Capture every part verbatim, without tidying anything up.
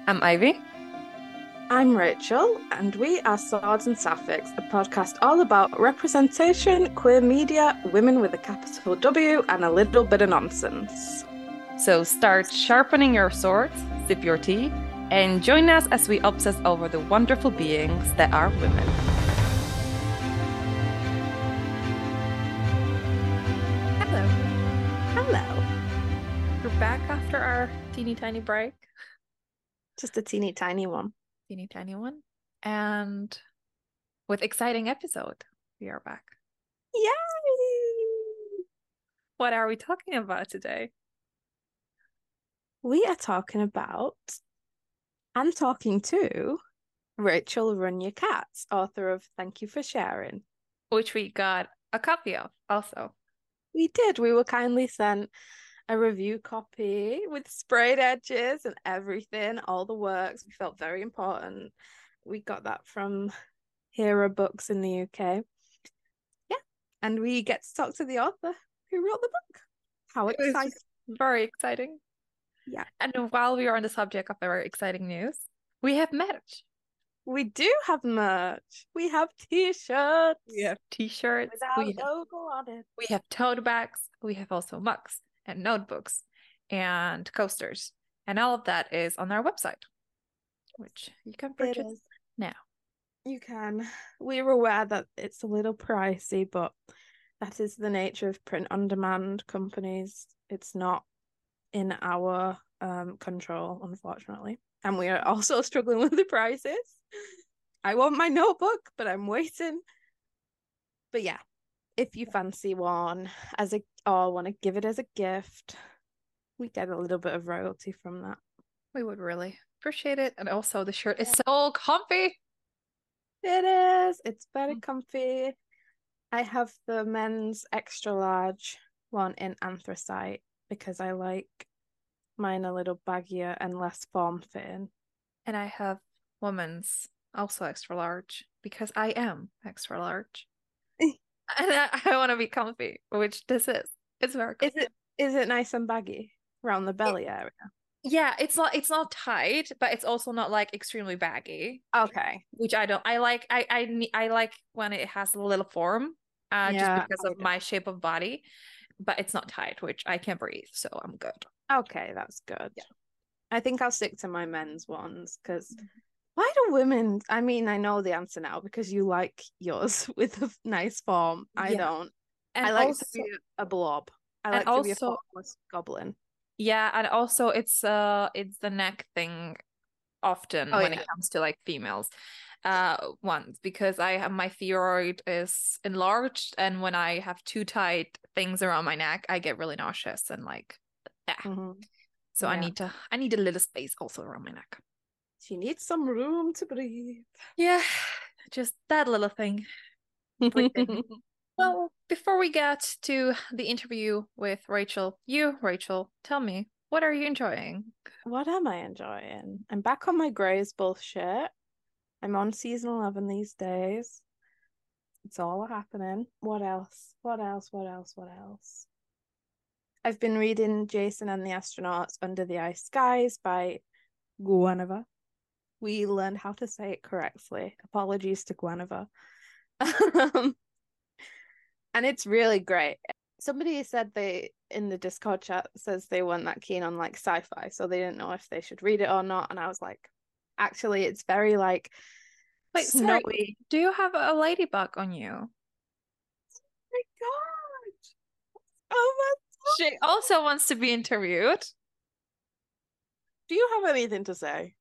I'm Ivy. I'm Rachel, and we are Swords and Sapphics, a podcast all about representation, queer media, women with a capital W, and a little bit of nonsense. So start sharpening your swords, sip your tea, and join us as we obsess over the wonderful beings that are women. Hello. Hello. We're back after our teeny tiny break. Just a teeny tiny one. Teeny tiny one. And with exciting episode, we are back. Yay! What are we talking about today? We are talking about and talking to Rachel Run Your Cats, author of Thank You for Sharing. Which we got a copy of also. We did. We were kindly sent a review copy with sprayed edges and everything, all the works. We felt very important. We got that from Hera Books in the U K. Yeah. And we get to talk to the author who wrote the book. How It was exciting. just very exciting. Yeah. And while we are on the subject of very exciting news, we have merch. We do have merch. We have t-shirts. We have t-shirts. With our We have, logo on it. we have tote bags. We have also mugs and notebooks and coasters. And all of that is on our website, which you can It purchase is. now. You can. We're aware that it's a little pricey, but that is the nature of print-on-demand companies. It's not in our um control, unfortunately. And we are also struggling with the prices. I want my notebook, but I'm waiting. But yeah, if you fancy one as a or want to give it as a gift, we get a little bit of royalty from that. We would really appreciate it. And also the shirt is so comfy. It is. It's very comfy. I have the men's extra large one in anthracite because I like mine a little baggier and less form fitting. And I have women's also extra large because I am extra large. And I, I want to be comfy, which this is. It's very comfy. Is it is it nice and baggy around the belly area? Yeah, it's not it's not tight, but it's also not like extremely baggy, Okay. which I don't. I like I I ne- I like when it has a little form, uh, just Yeah, because I of do. my shape of body, but it's not tight, which I can breathe, so I'm good. Okay, that's good. Yeah. I think I'll stick to my men's ones because why do women? I mean, I know the answer now because you like yours with a nice form. I Yeah. don't. And I like also, to be a blob. I and like to be a also, formless goblin. yeah, and also it's uh it's the neck thing often Oh when it yeah. comes to like females uh ones because I have my thyroid is enlarged and when I have too tight things around my neck I get really nauseous and like yeah. Mm-hmm. So I Yeah. need to I need a little space also around my neck. She needs some room to breathe. Yeah, just that little thing. Breathing. Well, before we get to the interview with Rachel, you, Rachel, tell me, what are you enjoying? What am I enjoying? I'm back on my Grey's bullshit. I'm on season eleven these days. It's all happening. What else? What else? What else? What else? I've been reading Jason and the Astronauts Under the Ice Skies by Guinevere. We learned how to say it correctly. Apologies to Guinevere. Um, and it's really great. Somebody said they in the Discord chat says they weren't that keen on like sci-fi, so they didn't know if they should read it or not. And I was like, actually, it's very like Wait, sorry, snowy. do you have a ladybug on you? Oh my god! Oh my She also wants to be interviewed. Do you have anything to say?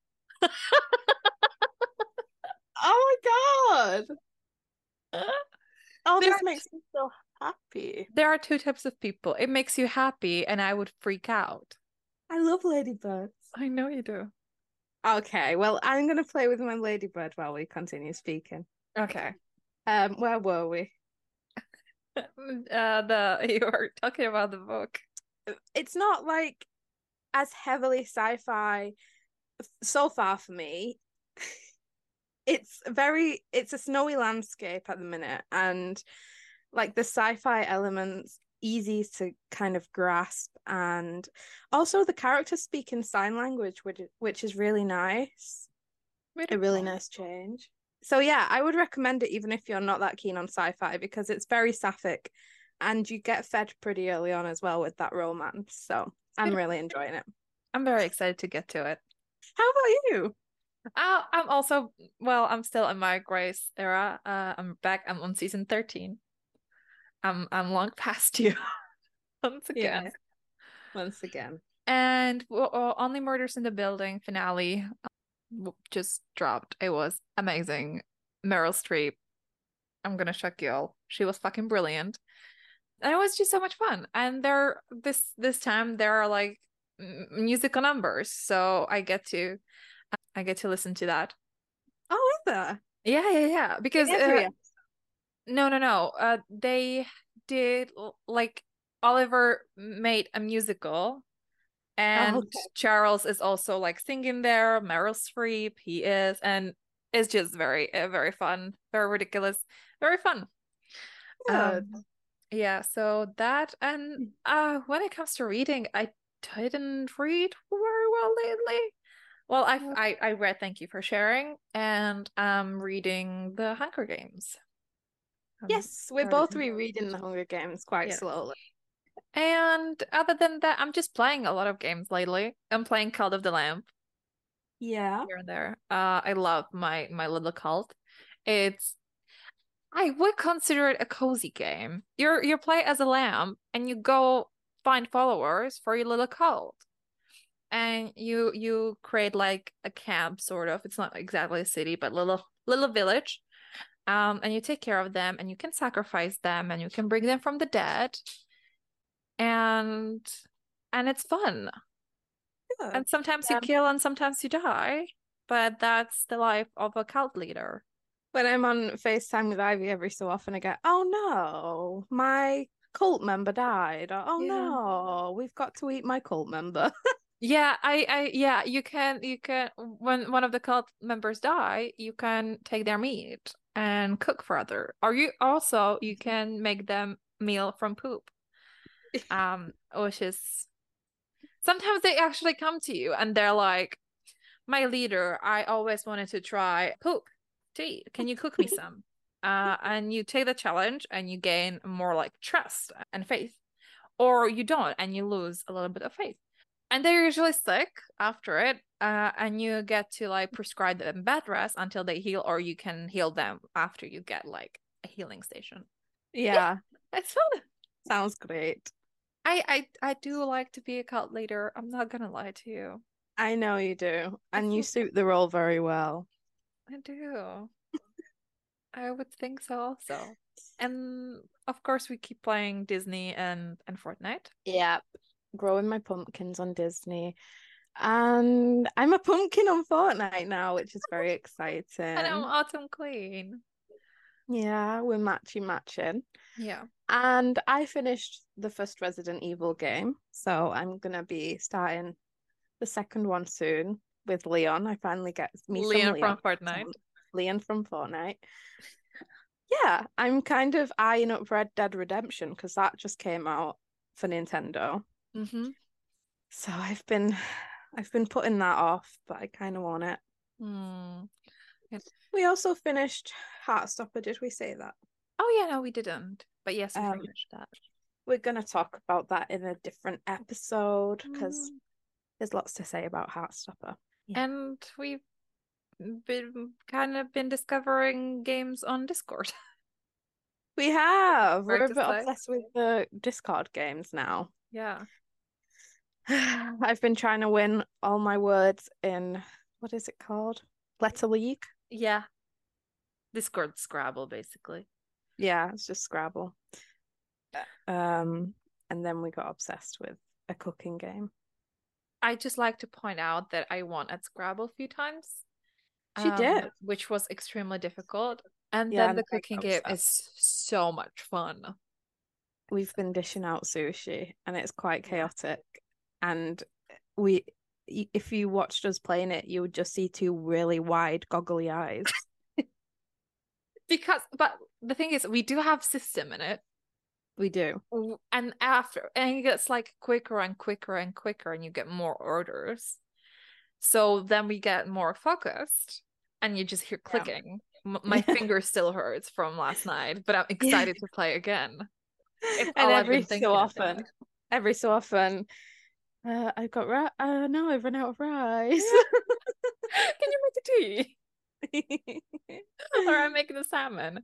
Oh my god! Oh, There this are makes me so happy. there are two types of people. It makes you happy, and I would freak out. I love ladybirds. I know you do. Okay, well, I'm gonna play with my ladybird while we continue speaking. Okay. Um, where were we? Uh, the you were talking about the book. It's not like as heavily sci-fi so far for me. It's very it's a snowy landscape at the minute, and like the sci-fi elements easy to kind of grasp, and also the characters speak in sign language, which which is really nice. Really A really cool. nice change. So yeah, I would recommend it even if you're not that keen on sci-fi, because it's very sapphic and you get fed pretty early on as well with that romance. So I'm Beautiful. really enjoying it. I'm very excited to get to it. How about you? Uh, I'm also, well, I'm still in my Grace era. Uh, I'm back. I'm on season thirteen. I'm I'm long past you once again. Yeah, once again. And w- uh, Only Murders in the Building finale w- just dropped. It was amazing. Meryl Streep, I'm gonna shock you all. She was fucking brilliant. And it was just so much fun. And there this this time there are like m- musical numbers, so I get to I get to listen to that. Oh, is there? Yeah, yeah, yeah. In Because uh, every episode. no, no, no. Uh, they did l- like Oliver made a musical, Oh, and okay. Charles is also like singing there. Meryl Streep, he is, and it's just very, uh, very fun, very ridiculous, very fun. Good. Um, yeah. So that, and uh, when it comes to reading, I didn't read very well lately. Well, I I I read Thank You for Sharing, and I'm reading The Hunger Games. Um, Yes, we're started. both rereading The Hunger Games quite Yeah. slowly. And other than that, I'm just playing a lot of games lately. I'm playing Cult of the Lamb Yeah. here and there. Uh, I love my my little cult. It's I would consider it a cozy game. You're you play as a lamb and you go find followers for your little cult. And you you create like a camp sort of. It's not exactly a city, but little little village. Um, and you take care of them and you can sacrifice them and you can bring them from the dead. And and it's fun. Good. And sometimes you Yeah. kill and sometimes you die, but that's the life of a cult leader. When I'm on FaceTime with Ivy every so often, I get, oh no, my cult member died. Or, oh Yeah. no, we've got to eat my cult member. Yeah, I, I, yeah, you can, you can, when one of the cult members die, you can take their meat and cook for other. Or you also, you can make them meal from poop. Um, which is sometimes they actually come to you and they're like, my leader, I always wanted to try poop to eat. Can you cook me some? Uh, and you take the challenge and you gain more like trust and faith, or you don't and you lose a little bit of faith. And they're usually sick after it, uh, and you get to like prescribe them bed rest until they heal, or you can heal them after you get like a healing station. Yeah, Yeah, it's fun. sounds great. I I I do like to be a cult leader. I'm not gonna lie to you. I know you do. It's And you so fun. suit the role very well. I do. I would think so also. And of course we keep playing Disney and and Fortnite. Yeah. Growing my pumpkins on Disney. And I'm a pumpkin on Fortnite now, which is very And I'm exciting. Autumn Queen. Yeah, we're matching matching. Yeah. And I finished the first Resident Evil game, so I'm gonna be starting the second one soon with Leon. I finally get me some Leon Leon. from Fortnite. Leon from Fortnite. Yeah, I'm kind of eyeing up Red Dead Redemption because that just came out for Nintendo. Mm-hmm. So I've been I've been putting that off, but I kind of want it. Hmm. We also finished Heartstopper, did we say that? Oh yeah, no, we didn't. But yes, we Um, finished that. we're gonna talk about that in a different episode because Mm. there's lots to say about Heartstopper. Yeah. And we've been kind of been discovering games on Discord. We have. Fair We're a to bit say. obsessed with the Discord games now. Yeah. I've been trying to win all my words in what is it called? Letter League. Yeah. Discord Scrabble, basically. Yeah, it's just Scrabble. Um, and then we got obsessed with a cooking game. I just like to point out that I won at Scrabble a few times, She um, did. which was extremely difficult. And Yeah, then and the I cooking got game upset. is so much fun. We've been dishing out sushi and it's quite Yeah. chaotic. And we, if you watched us playing it, you would just see two really wide, goggly eyes. Because, but the thing is, we do have system in it. We do. And after, and it gets like quicker and quicker and quicker, and you get more orders. So then we get more focused, and you just hear clicking. Yeah. My finger still hurts from last night, but I'm excited yeah. to play again. It's and all every I've been so often, about. every so often, uh, I've got rice. Uh, no, I've run out of rice. Can you make the tea? Or I'm making the salmon.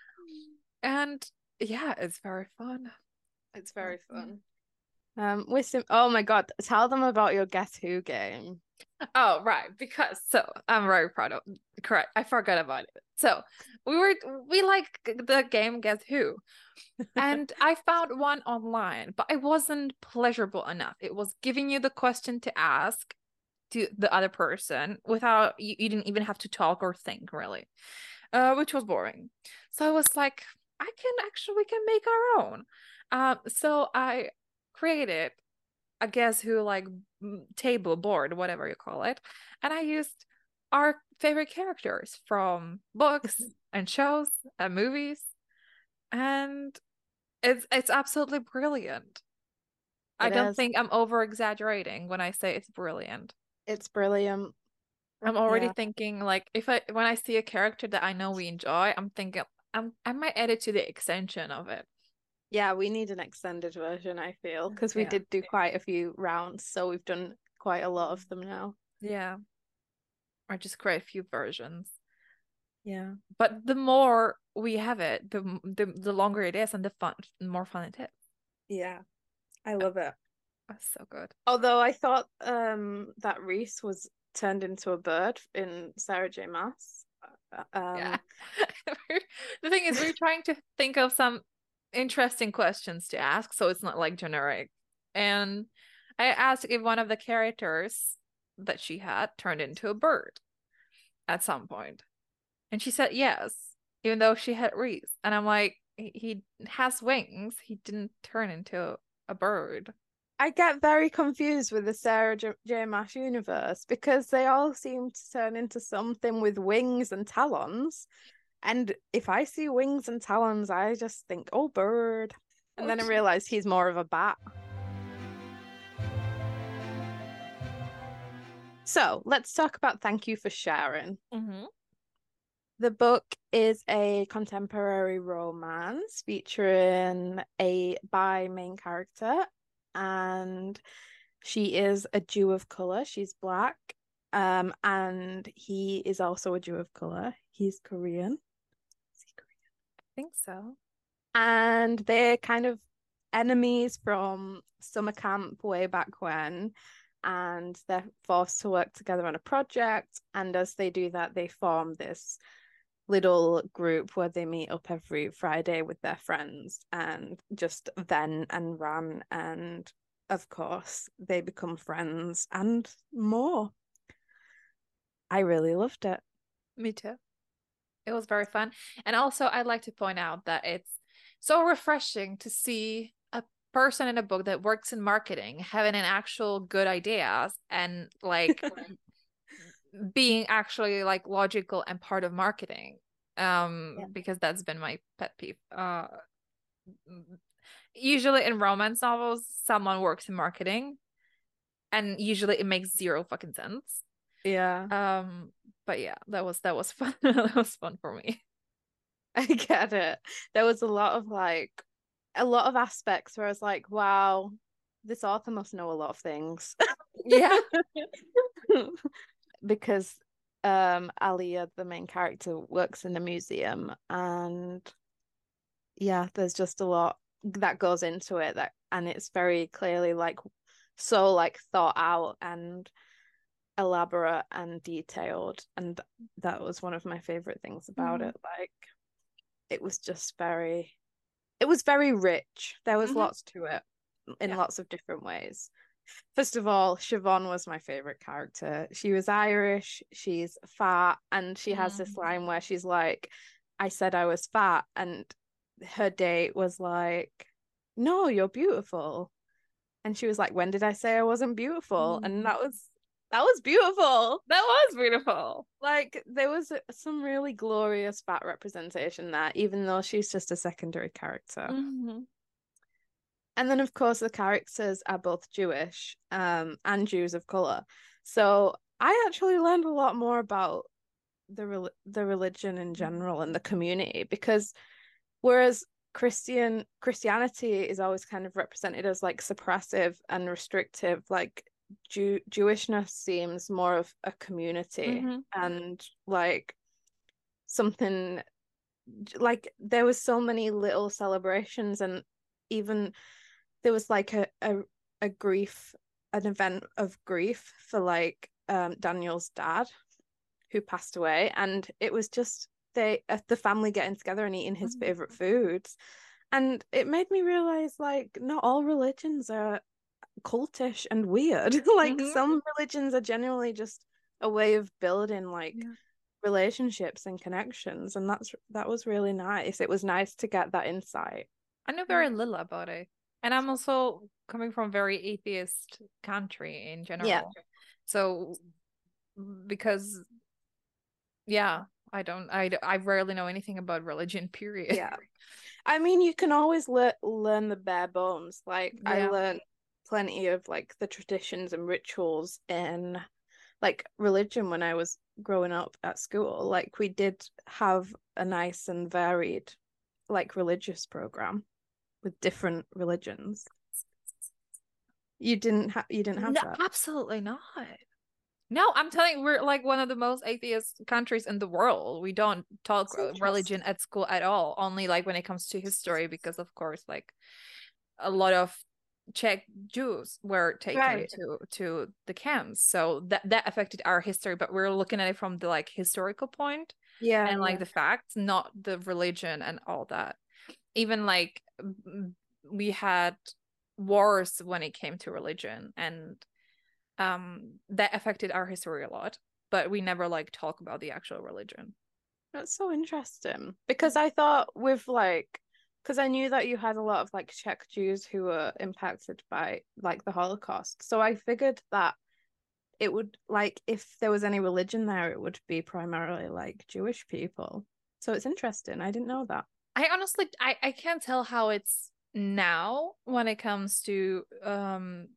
And yeah, it's very fun. It's very fun. Um, wisdom. Oh my God! Tell them about your Guess Who game. Oh right, because so I'm very proud of. Correct, I forgot about it. So we were we like the game Guess Who, and I found one online, but it wasn't pleasurable enough. It was giving you the question to ask to the other person without you, you didn't even have to talk or think really, uh, which was boring. So I was like, I can actually we can make our own. Um, so I created a Guess Who like table board, whatever you call it, and I used our favorite characters from books and shows and movies, and it's it's absolutely brilliant. It I don't is. think I'm over exaggerating when I say it's brilliant. It's brilliant. I'm already yeah. thinking like if I when I see a character that I know we enjoy, I'm thinking I'm I might add it to the extension of it. Yeah, we need an extended version, I feel, because we yeah. did do quite a few rounds, so we've done quite a lot of them now. Yeah. Or just create a few versions. Yeah. But the more we have it, the the, the longer it is and the fun the more fun it is. Yeah. I love it. That's so good. Although I thought um that Reese was turned into a bird in Sarah J. Maas. Um yeah. The thing is we're trying to think of some interesting questions to ask, so it's not like generic. And I asked if one of the characters that she had turned into a bird at some point, and she said yes, even though she had Reese. And I'm like, he has wings, he didn't turn into a bird. I get very confused with the Sarah J. J. Maas universe because they all seem to turn into something with wings and talons. And if I see wings and talons, I just think, oh, bird. And then I realize he's more of a bat. So let's talk about Thank You for Sharing. Mm-hmm. The book is a contemporary romance featuring a bi main character, and she is a Jew of color. She's Black, um, and he is also a Jew of color. He's Korean. I think so. And they're kind of enemies from summer camp way back when, and they're forced to work together on a project. And as they do that, they form this little group where they meet up every Friday with their friends and just vent and rant, and of course they become friends and more. I really loved it. Me too. It was very fun. And also, I'd like to point out that it's so refreshing to see a person in a book that works in marketing having an actual good ideas and like being actually like logical and part of marketing. Um, yeah. Because that's been my pet peeve. Uh, usually in romance novels, someone works in marketing, and usually it makes zero fucking sense. Yeah. Um. But yeah, that was that was fun. That was fun for me. I get it. There was a lot of like a lot of aspects where I was like, wow, this author must know a lot of things. Yeah. Because um Alia, the main character, works in a museum, and yeah, there's just a lot that goes into it, that and it's very clearly like so like thought out and elaborate and detailed, and that was one of my favorite things about mm-hmm. it. Like it was just very it was very rich. There was mm-hmm. lots to it in yeah. lots of different ways. First of all, Siobhan was my favorite character. She was Irish, she's fat, and she has mm. this line where she's like, I said I was fat, and her date was like, no, you're beautiful. And she was like, when did I say I wasn't beautiful? Mm. And that was That was beautiful. That was beautiful. Like, there was some really glorious fat representation there, even though she's just a secondary character. Mm-hmm. And then, of course, the characters are both Jewish um, and Jews of color. So I actually learned a lot more about the rel the religion in general and the community, because whereas Christian Christianity is always kind of represented as like suppressive and restrictive, like Jew Jewishness seems more of a community Mm-hmm. and like something, like there was so many little celebrations, and even there was like a, a, a grief, an event of grief for like um Daniel's dad who passed away, and it was just they uh, the family getting together and eating his Mm-hmm. favorite foods. And it made me realize like not all religions are cultish and weird. Like Mm-hmm. some religions are genuinely just a way of building like Yeah. relationships and connections, and that's that was really nice. It was nice to get that insight. I know very little about it. And I'm also coming from a very atheist country in Yeah. general. So because yeah, I don't I I rarely know anything about religion, period. Yeah. I mean, you can always le learn the bare bones. Like I Yeah. learned plenty of like the traditions and rituals in like religion when I was growing up at school. Like we did have a nice and varied like religious program with different religions. You didn't have you didn't have No, that. absolutely not. No, I'm telling you, we're like one of the most atheist countries in the world. We don't talk It's uh, religion interesting. at school at all, only like when it comes to history, because of course, like a lot of Czech Jews were taken Right. to to the camps. So that that affected our history, but we're looking at it from the like historical point Yeah, and like yeah. the facts, not the religion and all that. Even like m- we had wars when it came to religion, and um that affected our history a lot, but we never like talk about the actual religion. That's so interesting. Because I thought with like, because I knew that you had a lot of like Czech Jews who were impacted by like the Holocaust. So I figured that it would like if there was any religion there, it would be primarily like Jewish people. So it's interesting. I didn't know that. I honestly I I can't tell how it's now when it comes to um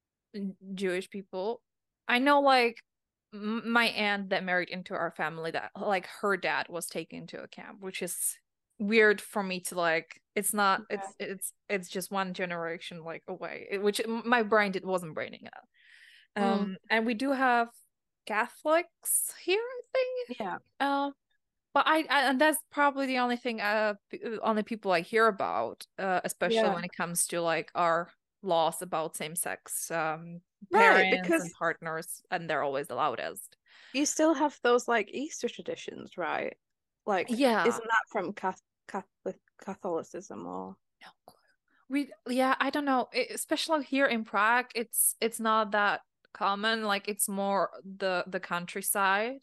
Jewish people. I know like m- my aunt that married into our family, that like her dad was taken to a camp, which is weird for me to like it's not it's it's it's just one generation like away, it- which my brain did wasn't braining out. Mm, Um and we do have Catholics here, I think. yeah. Um but I, I and that's probably the only thing uh p- only people I hear about, uh especially Yeah. when it comes to like our laws about same-sex um Right, parents and because partners, and they're always the loudest. you still have those like Easter traditions, right? Like, Yeah. isn't that from Cath Catholic Catholicism or No clue. We yeah, I don't know. It- especially here in Prague, it's it's not that common. Like it's more the the countryside.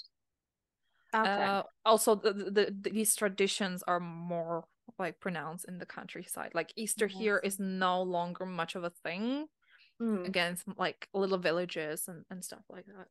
okay. Uh, also the, the, the these traditions are more like pronounced in the countryside. Like Easter here Yes. is no longer much of a thing. Mm. Again, it's like little villages and, and stuff like that.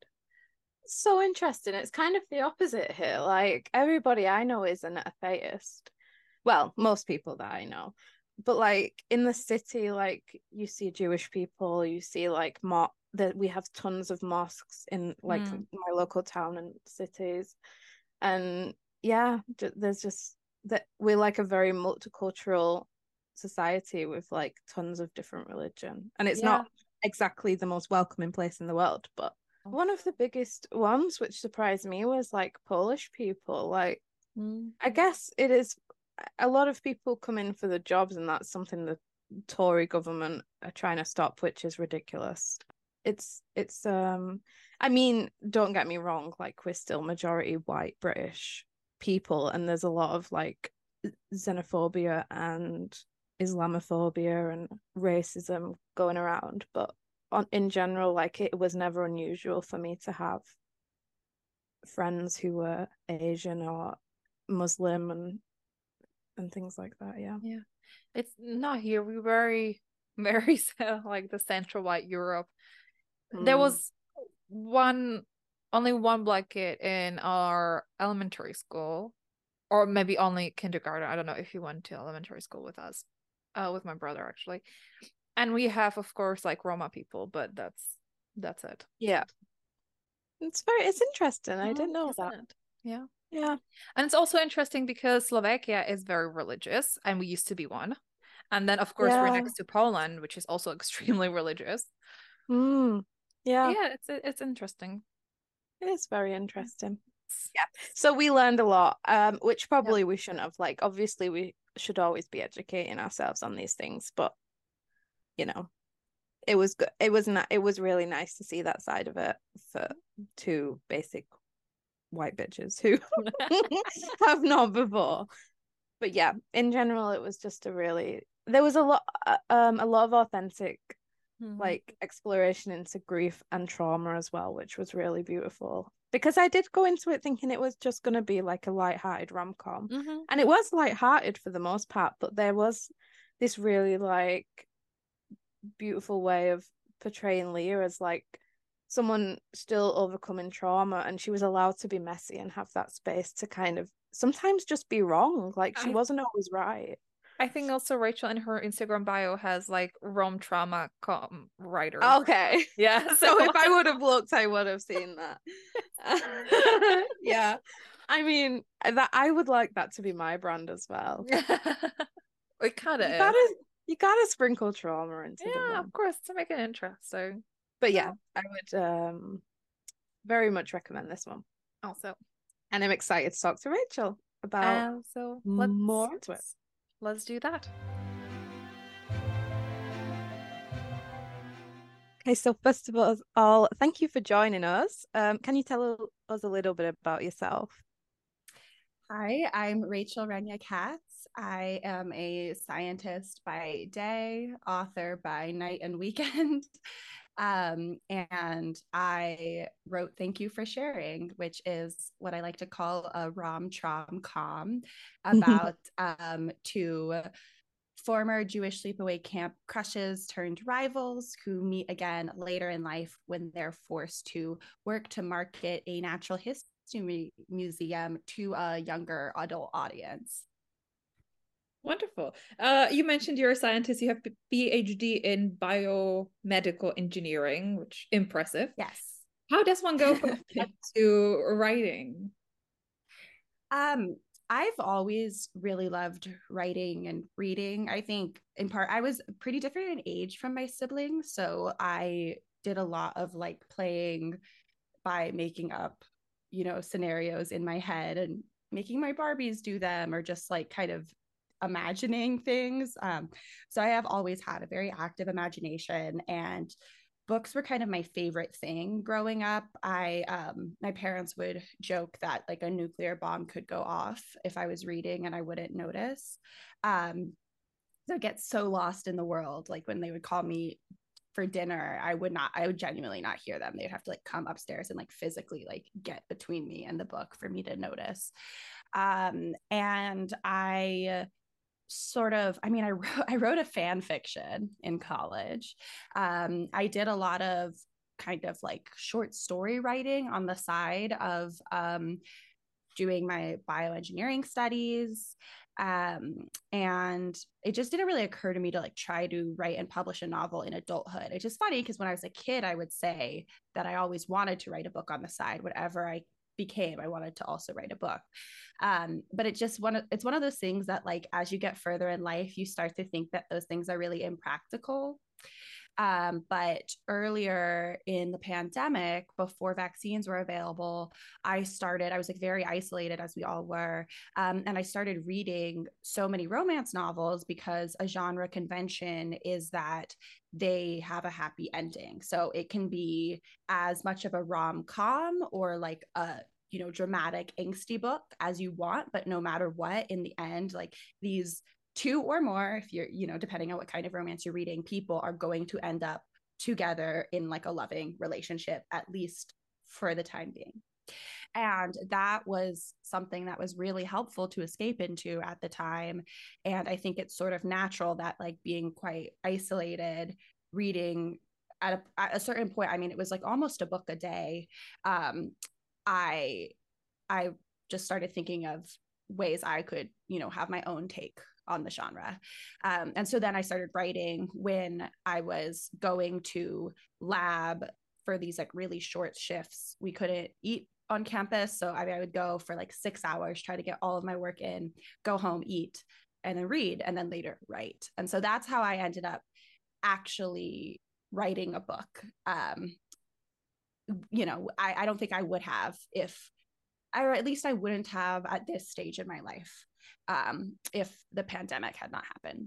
So interesting. It's kind of the opposite here. Like everybody I know is an atheist. Well, most people that I know. But like in the city, like you see Jewish people, you see like mo that we have tons of mosques in like Mm. my local town and cities. And yeah, ju- there's just that we're like a very multicultural society with like tons of different religion. And it's Yeah. not exactly the most welcoming place in the world, but one of the biggest ones which surprised me was like Polish people. Like, Mm. I guess it is a lot of people come in for the jobs, and that's something the Tory government are trying to stop, which is ridiculous. It's it's um I mean, don't get me wrong, like we're still majority white British people, and there's a lot of like xenophobia and Islamophobia and racism going around, but on in general, like it was never unusual for me to have friends who were Asian or Muslim and and things like that. Yeah. Yeah. It's not here. We very, very like the central white Europe. There Mm. was one, only one black kid in our elementary school, or maybe only kindergarten. I don't know if you went to elementary school with us. uh, with my brother actually. And we have, of course, like Roma people, but that's that's it. Yeah. It's very, it's interesting. I Oh, didn't know isn't that. it? Yeah. Yeah. And it's also interesting because Slovakia is very religious, and we used to be one. And then, of course, we're Yeah. next to Poland, which is also extremely religious. Mm. Yeah. Yeah, it's it's interesting. It is very interesting. It's- Yeah. So we learned a lot, um, which Yeah. probably we shouldn't have. Like, obviously, we should always be educating ourselves on these things, but you know, it was good. It was not. It was really nice to see that side of it for two basic white bitches who have not before. But yeah, in general, it was just a really. There was a lot, uh, um, a lot of authentic Mhm. like exploration into grief and trauma as well, which was really beautiful. Because I did go into it thinking it was just going to be like a light-hearted rom-com. Mhm. And it was light-hearted for the most part, but there was this really like beautiful way of portraying Leah as like someone still overcoming trauma, and she was allowed to be messy and have that space to kind of sometimes just be wrong. Like she I wasn't always right. I think also Rachel in her Instagram bio has like Rom trauma com writer. Okay. Yeah, so So if I would have looked, I would have seen that. Yeah. I mean, that I would like that to be my brand as well. it kind of You is. gotta you gotta sprinkle trauma into the Yeah, of rom. course, to make it interesting. But Yeah. yeah, I would um very much recommend this one. Also, And I'm excited to talk to Rachel about and so let's more to it. let's do that. Okay, so first of all, all, thank you for joining us. Um, can you tell us a little bit about yourself? Hi, I'm Rachel Renya Katz. I am a scientist by day, author by night and weekend. Um, and I wrote Thank You for Sharing, which is what I like to call a rom trom com about um, two former Jewish sleepaway camp crushes turned rivals who meet again later in life when they're forced to work to market a natural history museum to a younger adult audience. Wonderful. Uh, you mentioned you're a scientist. You have a PhD in biomedical engineering, which impressive. Yes. How does one go from that to writing? Um, I've always really loved writing and reading. I think in part I was pretty different in age from my siblings, so I did a lot of like playing by making up, you know, scenarios in my head and making my Barbies do them or just like kind of imagining things. Um, so I have always had a very active imagination, and books were kind of my favorite thing growing up. I um my parents would joke that like a nuclear bomb could go off if I was reading and I wouldn't notice. Um so I get so lost in the world. Like when they would call me for dinner, I would not, I would genuinely not hear them. They'd have to like come upstairs and like physically like get between me and the book for me to notice. Um, and I sort of, I mean, I wrote, I wrote a fan fiction in college. Um, I did a lot of kind of like short story writing on the side of um, doing my bioengineering studies. Um, and it just didn't really occur to me to like try to write and publish a novel in adulthood. It's just funny because when I was a kid, I would say that I always wanted to write a book on the side. Whatever I became, I wanted to also write a book. Um, but it just one of it's one of those things that like as you get further in life, you start to think that those things are really impractical. Um, but earlier in the pandemic, before vaccines were available, I started, I was like very isolated as we all were. Um, and I started reading so many romance novels because a genre convention is that they have a happy ending. So it can be as much of a rom-com or like a you know dramatic angsty book as you want, but no matter what, in the end, like these two or more, if you're, you know, depending on what kind of romance you're reading, people are going to end up together in like a loving relationship, at least for the time being. And that was something that was really helpful to escape into at the time. And I think it's sort of natural that like being quite isolated, reading at a, at a certain point, I mean, it was like almost a book a day. Um, I I just started thinking of ways I could, you know, have my own take on the genre. Um, and so then I started writing when I was going to lab for these like really short shifts. We couldn't eat on campus. So I, I would go for like six hours, try to get all of my work in, go home, eat, and then read, and then later write. And so that's how I ended up actually writing a book. Um, you know, I, I don't think I would have if, or at least I wouldn't have at this stage in my life, um, if the pandemic had not happened.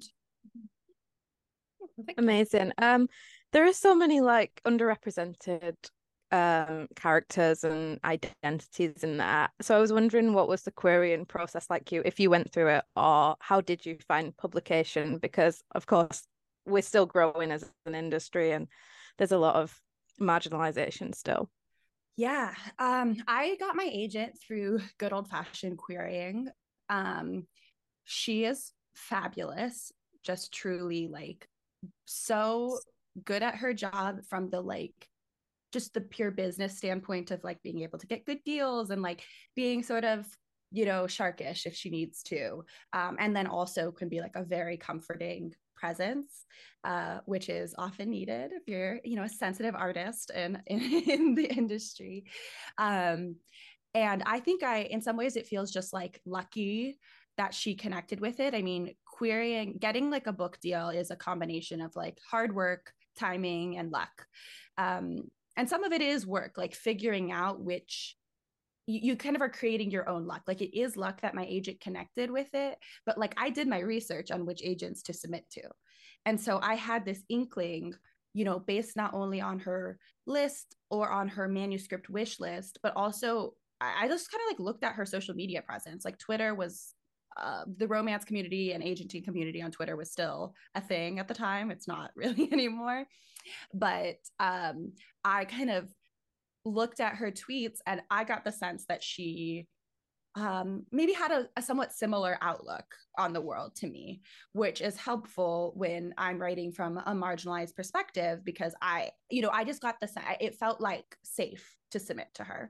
Amazing. Um, there are so many like underrepresented um characters and identities in that. So I was wondering what was the querying process like you, if you went through it, or how did you find publication? Because of course we're still growing as an industry and there's a lot of marginalization still. Yeah. Um, I got my agent through good old fashioned querying. Um, she is fabulous, just truly like so good at her job from the like just the pure business standpoint of like being able to get good deals and like being sort of, you know, sharkish if she needs to. Um, and then also can be like a very comforting presence, uh, which is often needed if you're, you know, a sensitive artist in, in, in the industry. Um, and I think I, in some ways, it feels just like lucky that she connected with it. I mean, querying, getting like a book deal is a combination of like hard work, timing, and luck. Um, and some of it is work, like figuring out which you, you kind of are creating your own luck. Like it is luck that my agent connected with it, but like I did my research on which agents to submit to. And so I had this inkling, you know, based not only on her list or on her manuscript wish list, but also I, I just kind of like looked at her social media presence. Like Twitter was uh, the romance community and agenting community on Twitter was still a thing at the time. It's not really anymore. But um, I kind of looked at her tweets and I got the sense that she um, maybe had a, a somewhat similar outlook on the world to me, which is helpful when I'm writing from a marginalized perspective because I, you know, I just got the sense, it felt like safe to submit to her.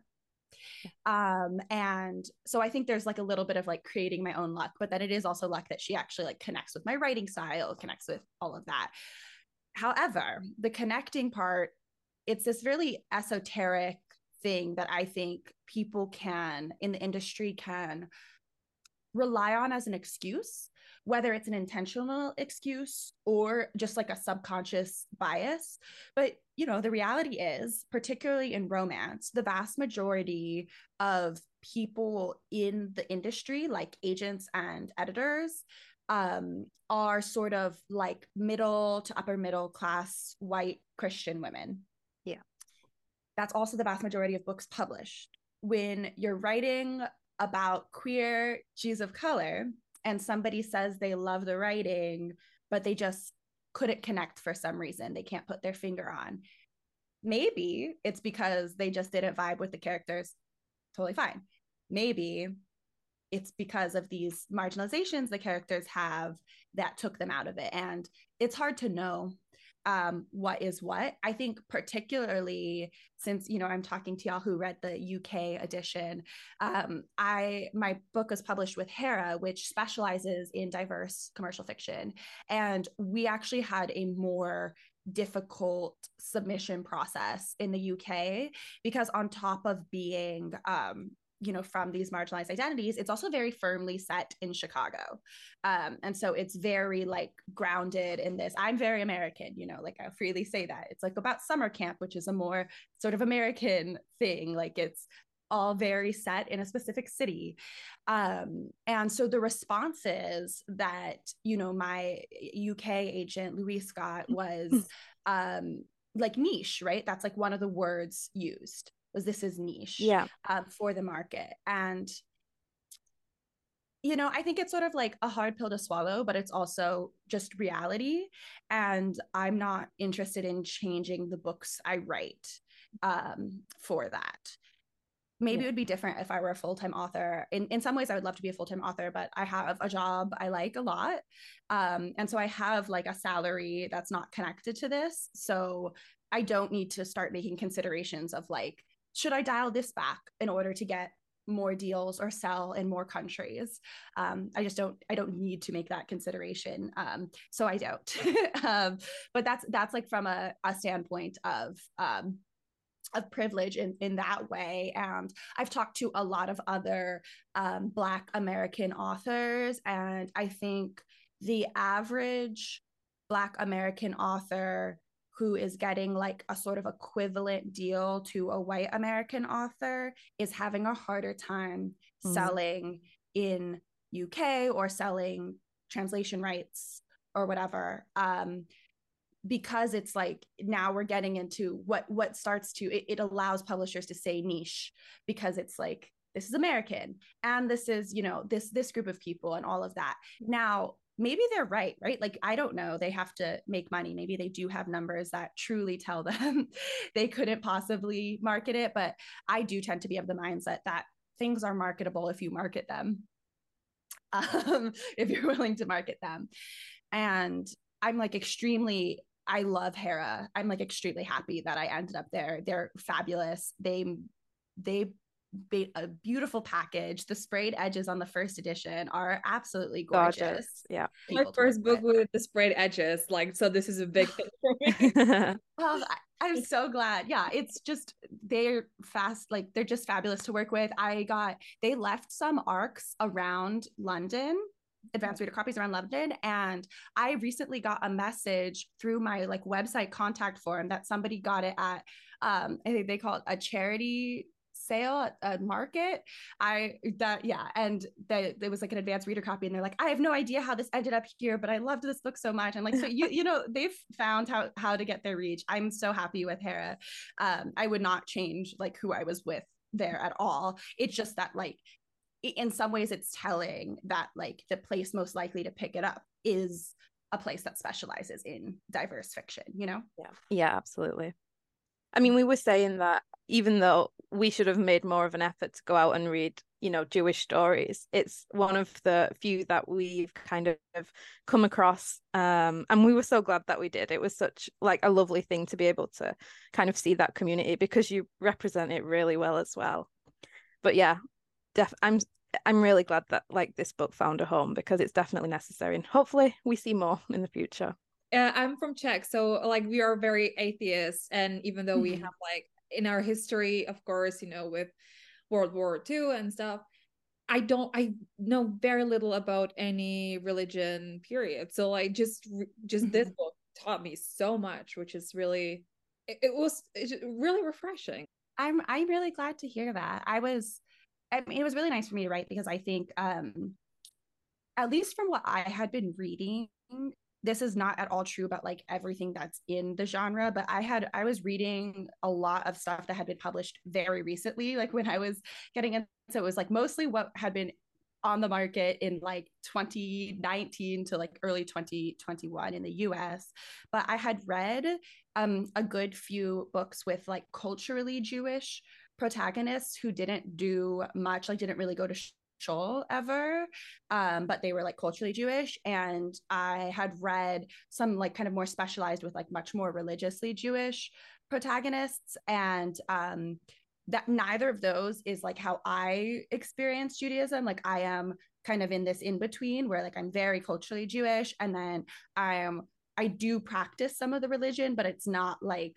Um, and so I think there's like a little bit of like creating my own luck, but then it is also luck that she actually like connects with my writing style, connects with all of that. However, the connecting part, it's this really esoteric thing that I think people can in the industry can rely on as an excuse, whether it's an intentional excuse or just like a subconscious bias. But, you know, the reality is, particularly in romance, the vast majority of people in the industry, like agents and editors, um, are sort of like middle to upper middle class white Christian women. Yeah. That's also the vast majority of books published. When you're writing about queer G's of color and somebody says they love the writing, but they just couldn't connect for some reason, they can't put their finger on. Maybe it's because they just didn't vibe with the characters. Totally fine. Maybe it's because of these marginalizations the characters have that took them out of it. And it's hard to know um, what is what. I think particularly since, you know, I'm talking to y'all who read the U K edition. Um, I my book was published with Hera, which specializes in diverse commercial fiction. And we actually had a more difficult submission process in the U K because on top of being um, you know, from these marginalized identities, it's also very firmly set in Chicago. Um, and so it's very like grounded in this. I'm very American, you know, like I freely say that. It's like about summer camp, which is a more sort of American thing. Like it's all very set in a specific city. Um, and so the responses that, you know, my U K agent, Louise Scott, was um, like niche, right? That's like one of the words used. Was this is niche yeah um, for the market. And you know, I think it's sort of like a hard pill to swallow, but it's also just reality. And I'm not interested in changing the books I write um, for that. Maybe yeah. It would be different if I were a full-time author. In, in some ways, I would love to be a full-time author, but I have a job I like a lot. Um, and so I have like a salary that's not connected to this. So I don't need to start making considerations of like, should I dial this back in order to get more deals or sell in more countries. Um, I just don't, I don't need to make that consideration. Um, so I don't. um, but that's, that's like from a, a standpoint of, um, of privilege in, in that way. And I've talked to a lot of other um, Black American authors, and I think the average Black American author who is getting like a sort of equivalent deal to a white American author is having a harder time mm. selling in U K or selling translation rights or whatever. Um, because it's like now we're getting into what what starts to it, it allows publishers to say niche, because it's like this is American and this is, you know, this this group of people and all of that. Now maybe they're right, right? Like, I don't know. They have to make money. Maybe they do have numbers that truly tell them they couldn't possibly market it. But I do tend to be of the mindset that things are marketable if you market them, um, if you're willing to market them. And I'm like extremely, I love Hera. I'm like extremely happy that I ended up there. They're fabulous. They, they, made a beautiful package. The sprayed edges on the first edition are absolutely gorgeous. gorgeous. Yeah. My first book with. with the sprayed edges. Like, so this is a big thing for me. Well, I, I'm so glad. Yeah. It's just, they're fast. Like, they're just fabulous to work with. I got, they left some arcs around London, advanced reader copies around London. And I recently got a message through my like website contact form that somebody got it at, um, I think they call it a charity sale at a market. I that yeah and that there was like an advanced reader copy, and they're like, I have no idea how this ended up here, but I loved this book so much. I'm like, so you you know, they've found how how to get their reach. I'm so happy with Hera. um I would not change like who I was with there at all. It's just that like in some ways it's telling that like the place most likely to pick it up is a place that specializes in diverse fiction, you know? Yeah, yeah, absolutely. I mean, we were saying that even though we should have made more of an effort to go out and read, you know, Jewish stories, it's one of the few that we've kind of come across. Um, and we were so glad that we did. It was such like a lovely thing to be able to kind of see that community, because you represent it really well as well. But yeah, def- I'm I'm really glad that like this book found a home, because it's definitely necessary, and hopefully we see more in the future. Uh, I'm from Czech, so like we are very atheist, and even though mm-hmm. we have like in our history, of course, you know, with World War Two and stuff, I don't, I know very little about any religion period. So like just, just mm-hmm. this book taught me so much, which is really, it, it was it's really refreshing. I'm, I'm really glad to hear that. I was, I mean, it was really nice for me to write, because I think, um, at least from what I had been reading, this is not at all true about like everything that's in the genre, but I had, I was reading a lot of stuff that had been published very recently, like when I was getting into it, was like mostly what had been on the market in like twenty nineteen to like early twenty twenty-one in the U S. But I had read um, a good few books with like culturally Jewish protagonists who didn't do much, like didn't really go to sh- Shoal ever, um, but they were like culturally Jewish. And I had read some like kind of more specialized with like much more religiously Jewish protagonists, and um, that neither of those is like how I experience Judaism. Like I am kind of in this in between where like I'm very culturally Jewish, and then I am I do practice some of the religion, but it's not like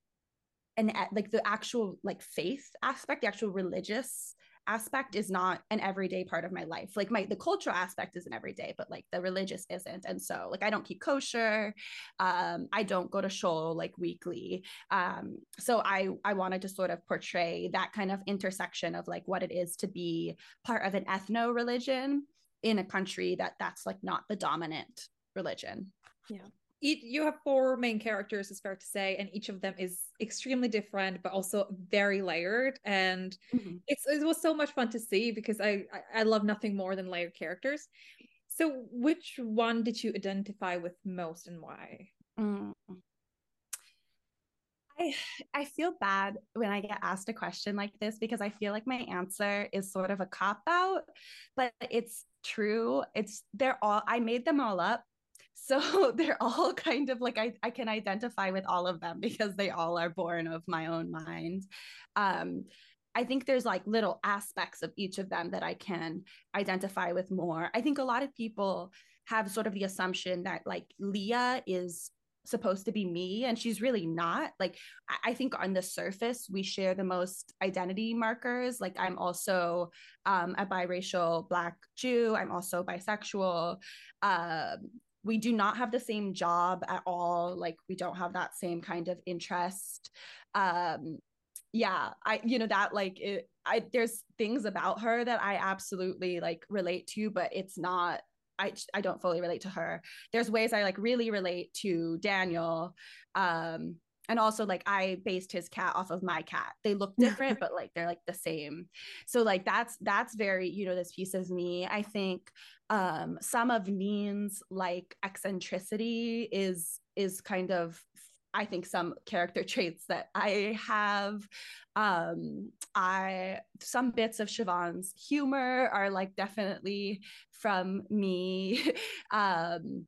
an like the actual like faith aspect, the actual religious aspect is not an everyday part of my life. Like my the cultural aspect is an everyday, but like the religious isn't. And so like I don't keep kosher, um I don't go to shul like weekly, um so I I wanted to sort of portray that kind of intersection of like what it is to be part of an ethno religion in a country that that's like not the dominant religion. Yeah. You have four main characters, it's fair to say, and each of them is extremely different, but also very layered. And mm-hmm. it's it was so much fun to see, because I, I I love nothing more than layered characters. So, which one did you identify with most, and why? Mm. I I feel bad when I get asked a question like this, because I feel like my answer is sort of a cop out, but it's true. It's they're all I made them all up. So they're all kind of like, I, I can identify with all of them, because they all are born of my own mind. Um, I think there's like little aspects of each of them that I can identify with more. I think a lot of people have sort of the assumption that like Leah is supposed to be me, and she's really not. Like, I think on the surface we share the most identity markers. Like, I'm also um, a biracial Black Jew. I'm also bisexual. Um, we do not have the same job at all. Like, we don't have that same kind of interest. Um, yeah, I, you know, that like, it, I, there's things about her that I absolutely like relate to, but it's not, I, I don't fully relate to her. There's ways I like really relate to Daniel. Um, and also like I based his cat off of my cat. They look different, but like they're like the same. So like that's that's very, you know, this piece of me. I think um some of Neen's like eccentricity is is kind of, I think, some character traits that I have. Um, I some bits of Siobhan's humor are like definitely from me. um,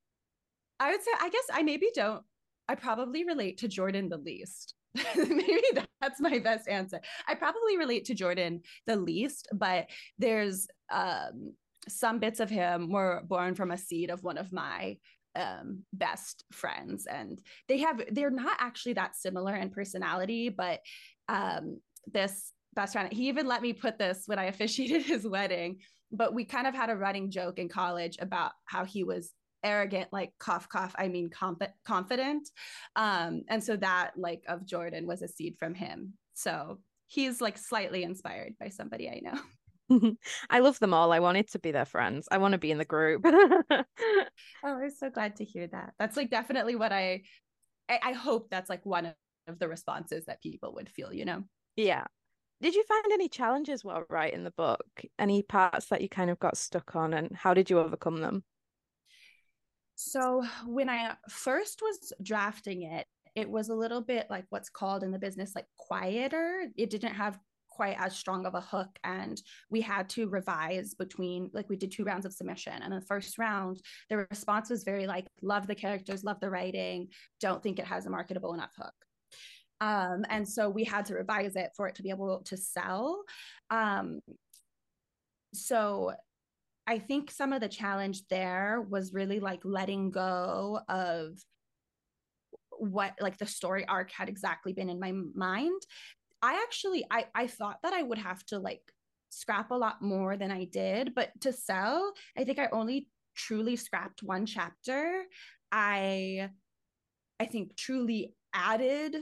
I would say, I guess I maybe don't, I probably relate to Jordan the least. Maybe that's my best answer. I probably relate to Jordan the least, but there's um, some bits of him were born from a seed of one of my um, best friends, and they have they're not actually that similar in personality, but um, this best friend, he even let me put this when I officiated his wedding. But we kind of had a running joke in college about how he was arrogant, like cough cough I mean comp- confident, um and so that like of Jordan was a seed from him, so he's like slightly inspired by somebody I know. I love them all. I wanted to be their friends. I want to be in the group. Oh, I'm so glad to hear that. That's like definitely what I, I I hope that's like one of the responses that people would feel, you know. Yeah. Did you find any challenges while writing the book? Any parts that you kind of got stuck on, and how did you overcome them? So when I first was drafting it, it was a little bit like what's called in the business like quieter. It didn't have quite as strong of a hook, and we had to revise between, like, we did two rounds of submission, and in the first round the response was very like, love the characters, love the writing, don't think it has a marketable enough hook. Um, and so we had to revise it for it to be able to sell. Um, so I think some of the challenge there was really like letting go of what like the story arc had exactly been in my mind. I actually I I thought that I would have to like scrap a lot more than I did, but to sell, I think I only truly scrapped one chapter. I I think truly added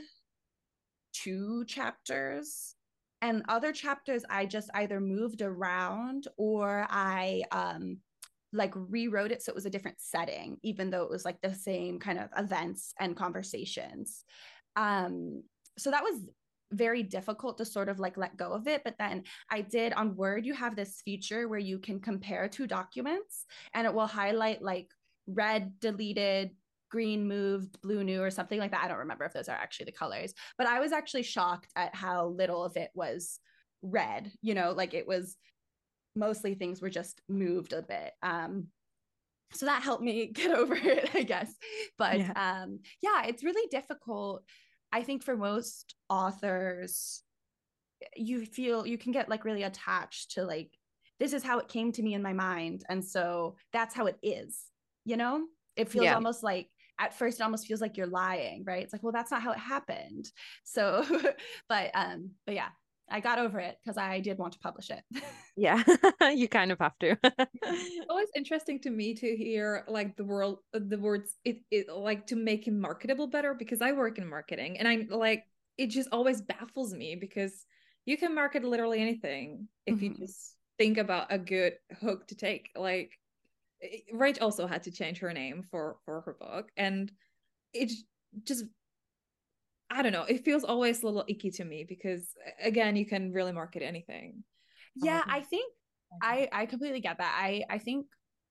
two chapters, and other chapters I just either moved around or I um like rewrote it so it was a different setting, even though it was like the same kind of events and conversations. Um so that was very difficult to sort of like let go of it. But then I did, on Word you have this feature where you can compare two documents and it will highlight like red deleted, green moved, blue new, or something like that. I don't remember if those are actually the colors, but I was actually shocked at how little of it was red. You know, like it was mostly things were just moved a bit. Um, so that helped me get over it, I guess. But yeah. Um, yeah, it's really difficult. I think for most authors, you feel you can get like really attached to like, this is how it came to me in my mind, and so that's how it is. You know, it feels yeah. almost like, at first it almost feels like you're lying, right? It's like, well, that's not how it happened. So, but um, but yeah, I got over it because I did want to publish it. Yeah, you kind of have to. It's always interesting to me to hear like the world, the words, it, it like to make him marketable better, because I work in marketing and I'm like, it just always baffles me because you can market literally anything if mm-hmm. you just think about a good hook to take. Like, Rach also had to change her name for for her book, and it just, I don't know, it feels always a little icky to me because again, you can really market anything. Yeah, um, I think I I completely get that. I I think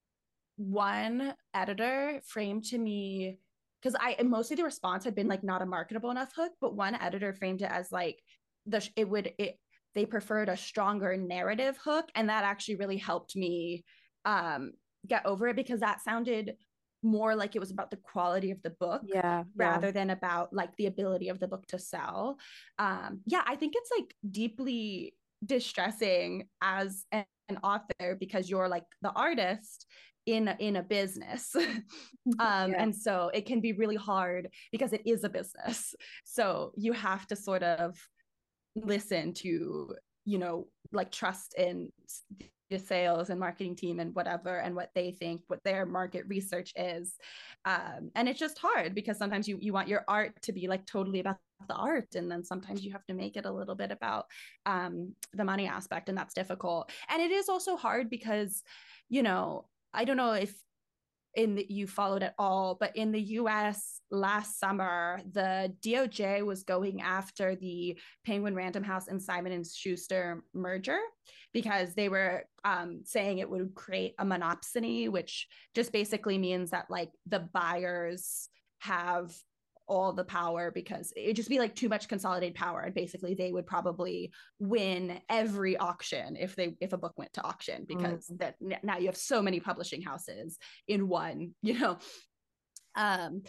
one editor framed to me, because I mostly the response had been like not a marketable enough hook, but one editor framed it as like the it would it they preferred a stronger narrative hook, and that actually really helped me um get over it, because that sounded more like it was about the quality of the book, yeah, rather yeah. than about like the ability of the book to sell. Um, yeah, I think it's like deeply distressing as an, an author, because you're like the artist in in a business. um Yeah. and so it can be really hard because it is a business, so you have to sort of listen to, you know, like trust in the sales and marketing team and whatever, and what they think, what their market research is. Um, and it's just hard because sometimes you, you want your art to be like totally about the art, and then sometimes you have to make it a little bit about um, the money aspect, and that's difficult. And it is also hard because, you know, I don't know if in the, you followed at all, but in the U S last summer, the D O J was going after the Penguin Random House and Simon and Schuster merger because they were um, saying it would create a monopsony, which just basically means that like the buyers have all the power, because it'd just be like too much consolidated power, and basically they would probably win every auction if they if a book went to auction, because mm. that now you have so many publishing houses in one, you know. um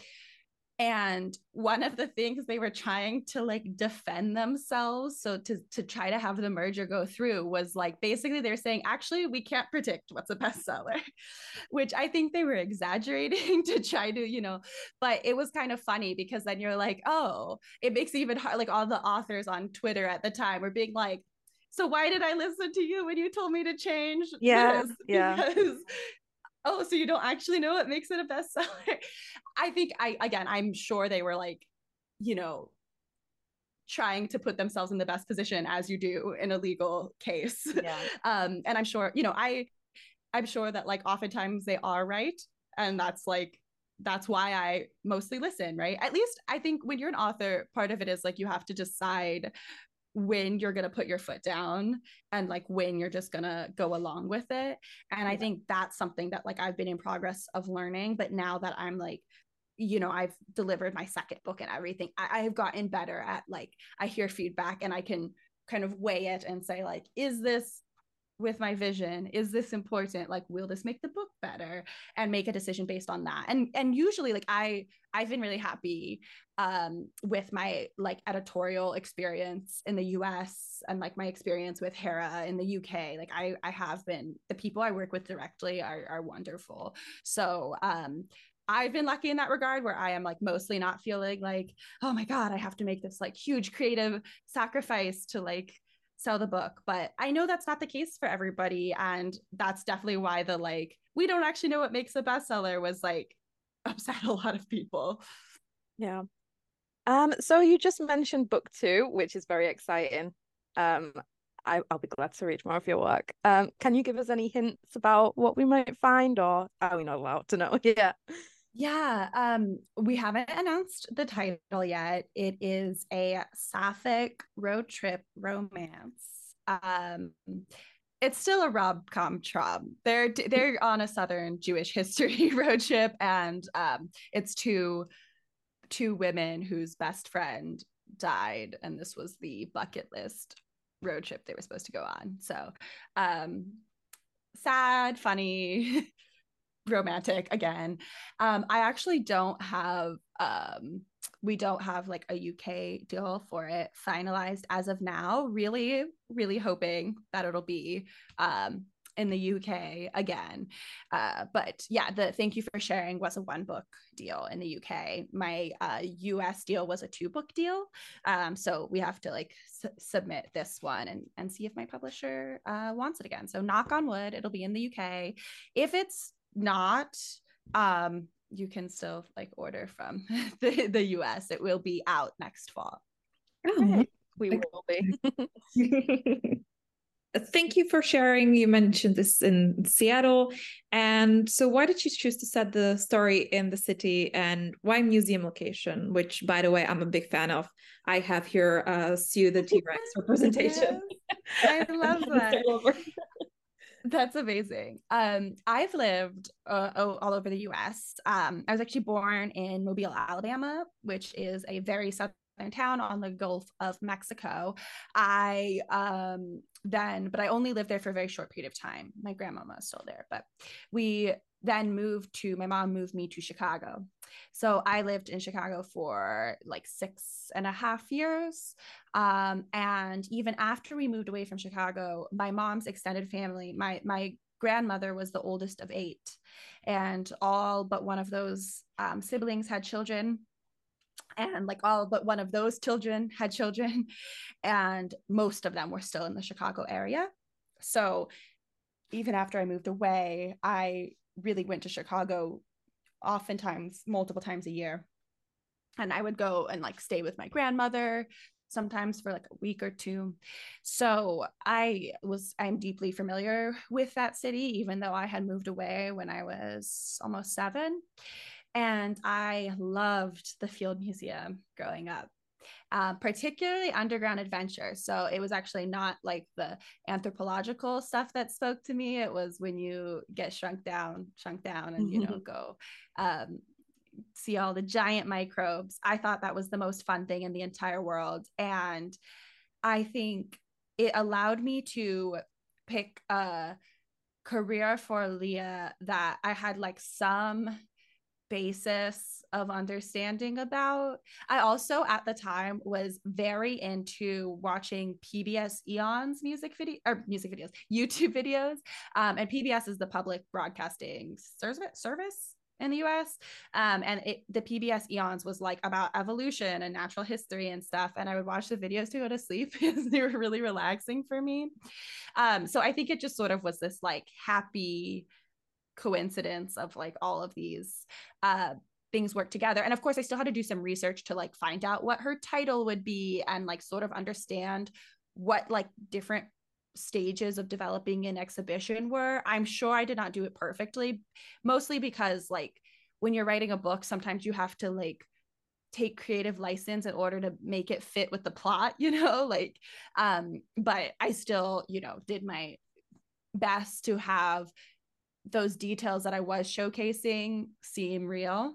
and one of the things they were trying to like defend themselves, so to to try to have the merger go through, was like basically they're saying, actually, we can't predict what's a bestseller, which I think they were exaggerating to try to, you know, but it was kind of funny because then you're like, oh, it makes it even hard. Like all the authors on Twitter at the time were being like, so why did I listen to you when you told me to change yeah, this? Yeah. Because oh, so you don't actually know what makes it a bestseller? I think I, again, I'm sure they were like, you know, trying to put themselves in the best position, as you do in a legal case. Yeah. Um, and I'm sure, you know, I, I'm sure that like oftentimes they are right. And that's like, that's why I mostly listen, right? At least I think when you're an author, part of it is like you have to decide when you're going to put your foot down and like when you're just going to go along with it. And yeah. I think that's something that like I've been in progress of learning, but now that I'm like, you know, I've delivered my second book and everything, I have gotten better at like, I hear feedback and I can kind of weigh it and say like, is this with my vision? Is this important? Like, will this make the book better? And make a decision based on that. And and usually like I I've been really happy um with my like editorial experience in the U S and like my experience with Hera in the U K. Like I I have been, the people I work with directly are are wonderful. So um I've been lucky in that regard, where I am like mostly not feeling like, oh my God, I have to make this like huge creative sacrifice to like sell the book. But I know that's not the case for everybody, and that's definitely why the like, we don't actually know what makes a bestseller was like upset a lot of people. Yeah. Um so you just mentioned book two, which is very exciting. um I, I'll be glad to read more of your work. Um can you give us any hints about what we might find, or are we not allowed to know? Yeah. Yeah, um, we haven't announced the title yet. It is a sapphic road trip romance. Um, it's still a rom-com trope. They're they're on a Southern Jewish history road trip, and um, it's two two women whose best friend died, and this was the bucket list road trip they were supposed to go on. So, um, sad, funny. Romantic again. um I actually don't have um we don't have like a U K deal for it finalized as of now. Really really hoping that it'll be um in the U K again. Uh but yeah, the Thank You for Sharing was a one book deal in the U K. My uh U S deal was a two book deal. Um so we have to like su- submit this one and and see if my publisher uh wants it again. So knock on wood, it'll be in the U K. If it's not, um you can still like order from the, the U S. It will be out next fall. Oh, we will be. Thank you for sharing. You mentioned this in Seattle. And so why did you choose to set the story in the city, and why museum location, which by the way, I'm a big fan of. I have here uh Sue the T-Rex representation. Yes, I love that. That's amazing. Um, I've lived uh, all over the U S. Um, I was actually born in Mobile, Alabama, which is a very southern town on the Gulf of Mexico. I um then, but I only lived there for a very short period of time. My grandmama is still there, but we then moved to, my mom moved me to Chicago. So I lived in Chicago for like six and a half years. Um, and even after we moved away from Chicago, my mom's extended family, my, my grandmother was the oldest of eight, and all but one of those um, siblings had children. And like all but one of those children had children, and most of them were still in the Chicago area. So even after I moved away, I really went to Chicago oftentimes, multiple times a year. And I would go and like stay with my grandmother, sometimes for like a week or two. So I was, I'm deeply familiar with that city, even though I had moved away when I was almost seven. And I loved the Field Museum growing up, uh, particularly Underground Adventure. So it was actually not like the anthropological stuff that spoke to me. It was when you get shrunk down, shrunk down and, you know, go um, see all the giant microbes. I thought that was the most fun thing in the entire world. And I think it allowed me to pick a career for Leah that I had like some basis of understanding about. I also at the time was very into watching P B S Eon's music video or music videos, YouTube videos. Um, and P B S is the public broadcasting service in the U S. Um, and it, the P B S Eons was like about evolution and natural history and stuff. And I would watch the videos to go to sleep because they were really relaxing for me. Um, so I think it just sort of was this like happy coincidence of like all of these uh things work together. And of course I still had to do some research to like find out what her title would be and like sort of understand what like different stages of developing an exhibition were. I'm sure I did not do it perfectly, mostly because like when you're writing a book, sometimes you have to like take creative license in order to make it fit with the plot, you know, like um but I still, you know, did my best to have those details that I was showcasing seem real.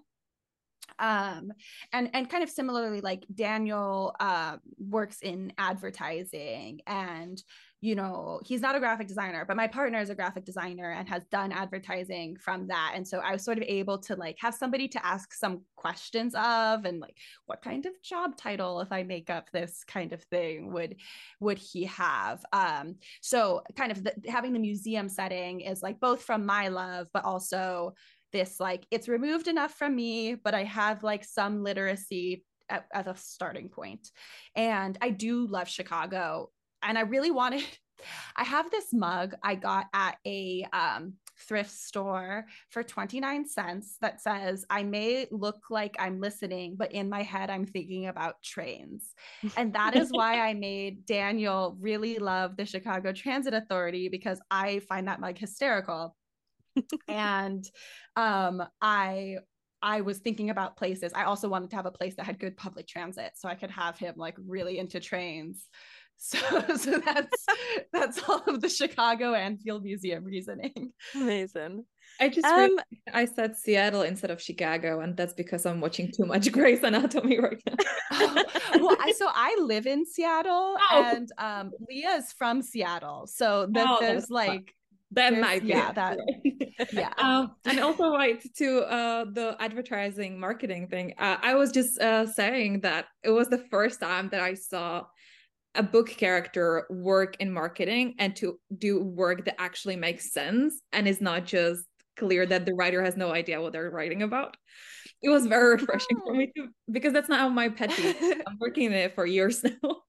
Um, and, and kind of similarly, like Daniel uh, works in advertising, and, you know, he's not a graphic designer, but my partner is a graphic designer and has done advertising from that. And so I was sort of able to like have somebody to ask some questions of, and like, what kind of job title, if I make up this kind of thing, would, would he have? Um, so kind of the, having the museum setting is like both from my love, but also this like it's removed enough from me, but I have like some literacy at, at a starting point. And I do love Chicago, and I really wanted, I have this mug I got at a um, thrift store for twenty-nine cents that says, "I may look like I'm listening, but in my head, I'm thinking about trains." And that is why I made Daniel really love the Chicago Transit Authority, because I find that mug hysterical. And um, I I was thinking about places. I also wanted to have a place that had good public transit, so I could have him like really into trains. So, so that's that's all of the Chicago and Field Museum reasoning. Amazing. I just Um, realized I said Seattle instead of Chicago, and that's because I'm watching too much Grey's Anatomy right now. Oh, well, I so I live in Seattle, Oh. and um, Leah is from Seattle, so the, Oh, there's like that there's, might be yeah it. that yeah. Um, and also right to uh, the advertising marketing thing. Uh, I was just uh, saying that it was the first time that I saw a book character work in marketing and to do work that actually makes sense and is not just clear that the writer has no idea what they're writing about. It was very refreshing oh. for me too, because that's not how my pet peeve is. I'm working in it for years now.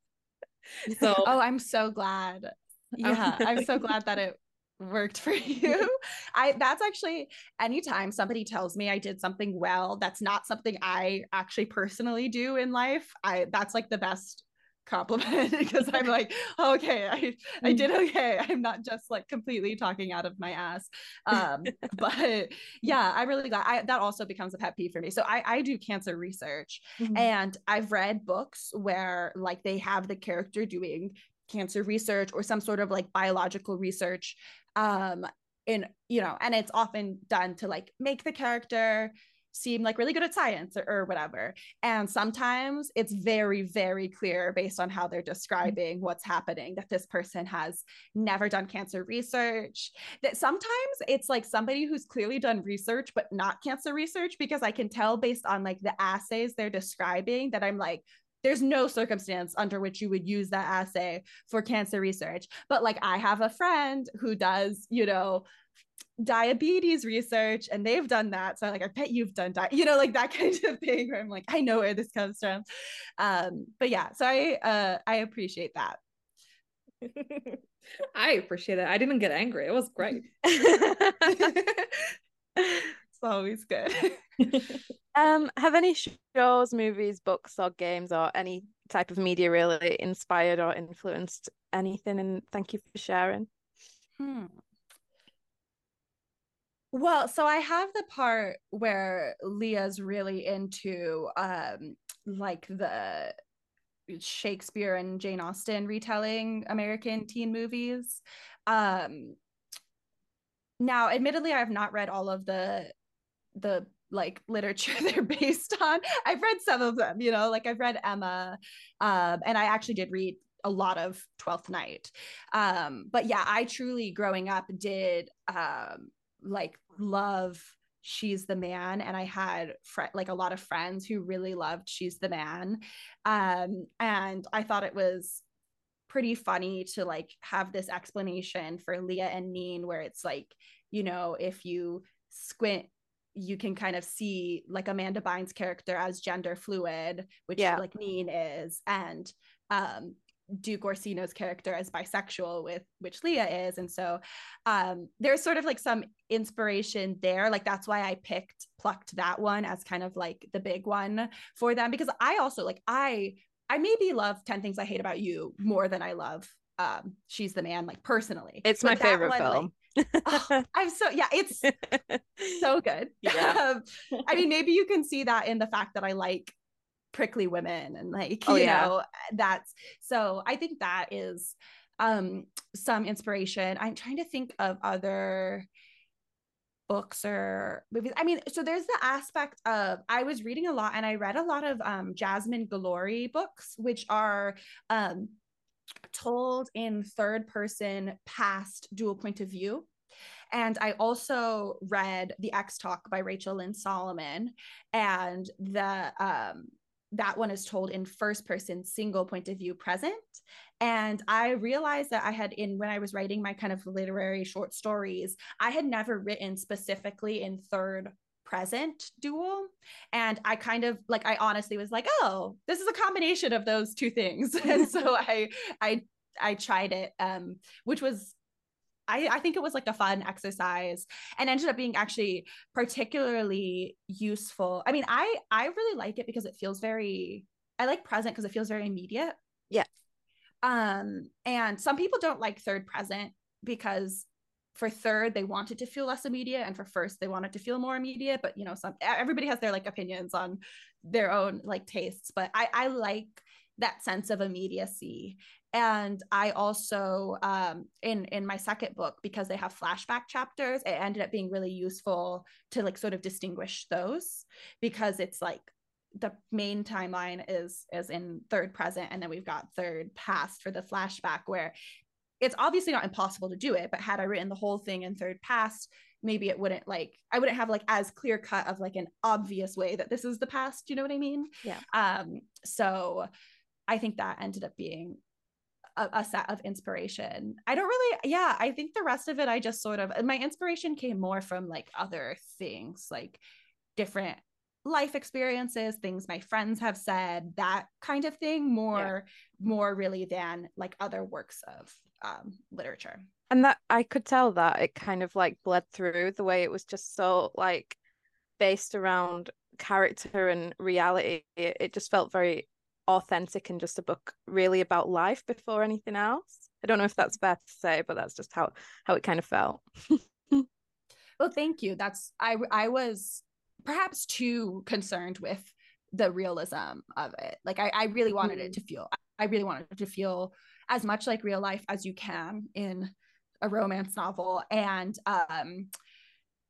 So oh, I'm so glad. Yeah, I'm so glad that it worked for you. I that's actually, anytime somebody tells me I did something well, that's not something I actually personally do in life, I that's like the best compliment, because I'm like, oh, okay, I I did okay. I'm not just like completely talking out of my ass. Um, but yeah, I'm really glad. I, that also becomes a pet peeve for me. So I I do cancer research, mm-hmm. and I've read books where like they have the character doing cancer research or some sort of like biological research, um, in, you know, and it's often done to like make the character seem like really good at science or, or whatever. And sometimes it's very, very clear based on how they're describing what's happening that this person has never done cancer research. That sometimes it's like somebody who's clearly done research, but not cancer research, because I can tell based on like the assays they're describing that I'm like, there's no circumstance under which you would use that assay for cancer research. But like, I have a friend who does, you know, diabetes research, and they've done that. So like, I bet you've done, di-, you know, like that kind of thing where I'm like, I know where this comes from. Um, but yeah, so I, uh, I appreciate that. I appreciate it. I didn't get angry. It was great. It's always good. Um, have any shows, movies, books, or games, or any type of media really inspired or influenced anything? And thank you for sharing. Hmm. Well, so I have the part where Leah's really into um like the Shakespeare and Jane Austen retelling American teen movies. Um now, admittedly, I have not read all of the the like literature they're based on. I've read some of them, you know, like I've read Emma, um, and I actually did read a lot of Twelfth Night. Um, but yeah, I truly growing up did um like love She's the Man, and I had fr- like a lot of friends who really loved She's the Man. Um, and I thought it was pretty funny to like have this explanation for Leah and Neen where it's like, you know, if you squint, you can kind of see like Amanda Bynes' character as gender fluid, which yeah. like Neen is, and um Duke Orsino's character as bisexual, with which Leah is. And so um there's sort of like some inspiration there. Like that's why I picked plucked that one as kind of like the big one for them, because I also like I I maybe love ten Things I Hate About You more than I love um She's the Man, like personally. It's but my favorite one, film. Like, oh, I'm so yeah, it's so good. Yeah. um, I mean, maybe you can see that in the fact that I like prickly women and like oh, you yeah. know, that's so I think that is um some inspiration. I'm trying to think of other books or movies. I mean, so there's the aspect of I was reading a lot, and I read a lot of um Jasmine Guillory books, which are um told in third person past dual point of view. And I also read The X Talk by Rachel Lynn Solomon, and the um that one is told in first person single point of view present. And I realized that I had in when I was writing my kind of literary short stories, I had never written specifically in third present dual. And I kind of like I honestly was like, oh, this is a combination of those two things. And so I I I tried it, um, which was I, I think it was like a fun exercise, and ended up being actually particularly useful. I mean, I I really like it because it feels very I like present because it feels very immediate. Yeah. Um, and some people don't like third present because for third they want it to feel less immediate, and for first they want it to feel more immediate. But you know, some everybody has their like opinions on their own like tastes. But I I like that sense of immediacy. And I also um in in my second book, because they have flashback chapters, it ended up being really useful to like sort of distinguish those, because it's like the main timeline is is in third present, and then we've got third past for the flashback, where it's obviously not impossible to do it, but had I written the whole thing in third past, maybe it wouldn't like I wouldn't have like as clear cut of like an obvious way that this is the past, you know what I mean? Yeah. Um so I think that ended up being a, a set of inspiration. I don't really, yeah, I think the rest of it, I just sort of, my inspiration came more from like other things, like different life experiences, things my friends have said, that kind of thing, more, yeah. more really than like other works of um, literature. And that I could tell that it kind of like bled through the way it was just so like based around character and reality. It, it just felt very authentic and just a book really about life before anything else. I don't know if that's fair to say, but that's just how how it kind of felt. Well, thank you. That's I I was perhaps too concerned with the realism of it. Like I, I really wanted mm. it to feel I really wanted it to feel as much like real life as you can in a romance novel. And um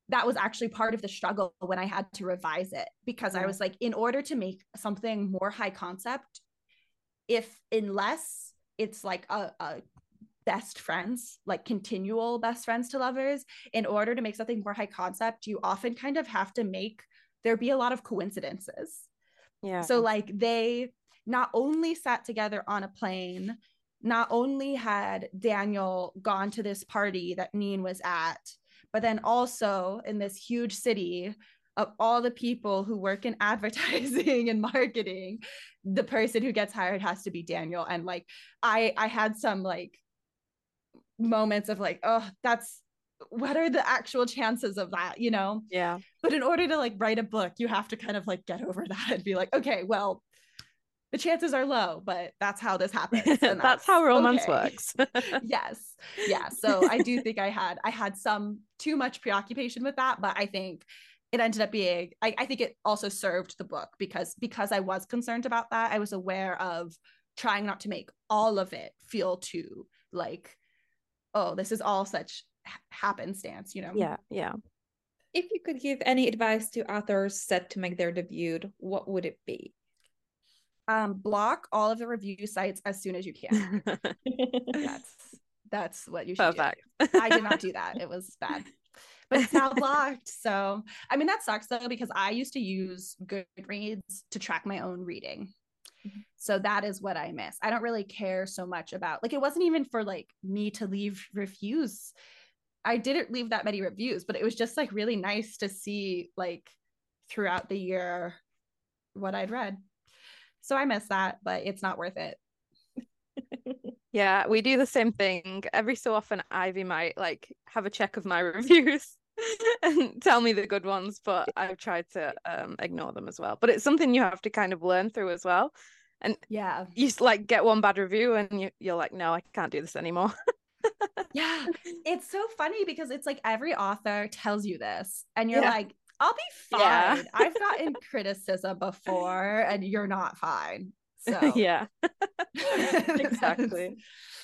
that was actually part of the struggle when I had to revise it, because yeah. I was like, in order to make something more high concept, if unless it's like a, a best friends, like continual best friends to lovers, in order to make something more high concept, you often kind of have to make there be a lot of coincidences. Yeah. So like they not only sat together on a plane, not only had Daniel gone to this party that Neen was at, but then also in this huge city of all the people who work in advertising and marketing, the person who gets hired has to be Daniel. And like, I, I had some like moments of like, oh, that's, what are the actual chances of that, you know? Yeah. But in order to like write a book, you have to kind of like get over that and be like, okay, well, the chances are low, but that's how this happens. And that's, that's how romance okay. works. Yes. Yeah. So I do think I had, I had some too much preoccupation with that, but I think it ended up being, I, I think it also served the book because, because I was concerned about that. I was aware of trying not to make all of it feel too like, oh, this is all such happenstance, you know? Yeah. Yeah. If you could give any advice to authors set to make their debut, what would it be? Um, block all of the review sites as soon as you can. that's that's what you should Perfect. do. I did not do that. It was bad. But it's now blocked. So I mean that sucks though, because I used to use Goodreads to track my own reading. Mm-hmm. So that is what I miss. I don't really care so much about, like, it wasn't even for like me to leave reviews. I didn't leave that many reviews, but it was just like really nice to see like throughout the year what I'd read. So I miss that, but it's not worth it. Yeah, we do the same thing. Every so often, Ivy might like have a check of my reviews and tell me the good ones, but I've tried to um, ignore them as well. But it's something you have to kind of learn through as well. And yeah, you just, like get one bad review and you, you're like, no, I can't do this anymore. Yeah, it's so funny because it's like every author tells you this and you're yeah. like, I'll be fine. Yeah. I've gotten criticism before and you're not fine. So yeah. Exactly.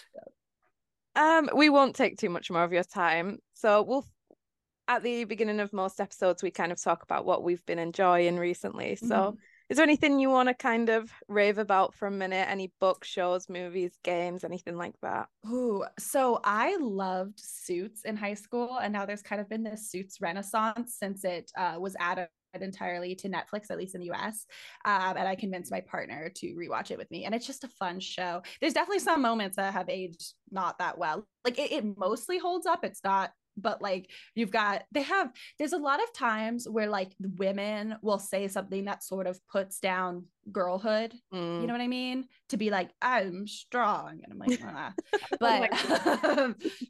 Um, we won't take too much more of your time. So we'll at the beginning of most episodes we kind of talk about what we've been enjoying recently. So mm-hmm. Is there anything you want to kind of rave about for a minute? Any books, shows, movies, games, anything like that? Ooh, so I loved Suits in high school, and now there's kind of been this Suits renaissance since it uh, was added entirely to Netflix, at least in the U S. Um, and I convinced my partner to rewatch it with me. And it's just a fun show. There's definitely some moments that have aged not that well. Like it, it mostly holds up. It's not, but like you've got, they have, there's a lot of times where like women will say something that sort of puts down girlhood. Mm. You know what I mean? To be like, I'm strong. And I'm like, ah. But um,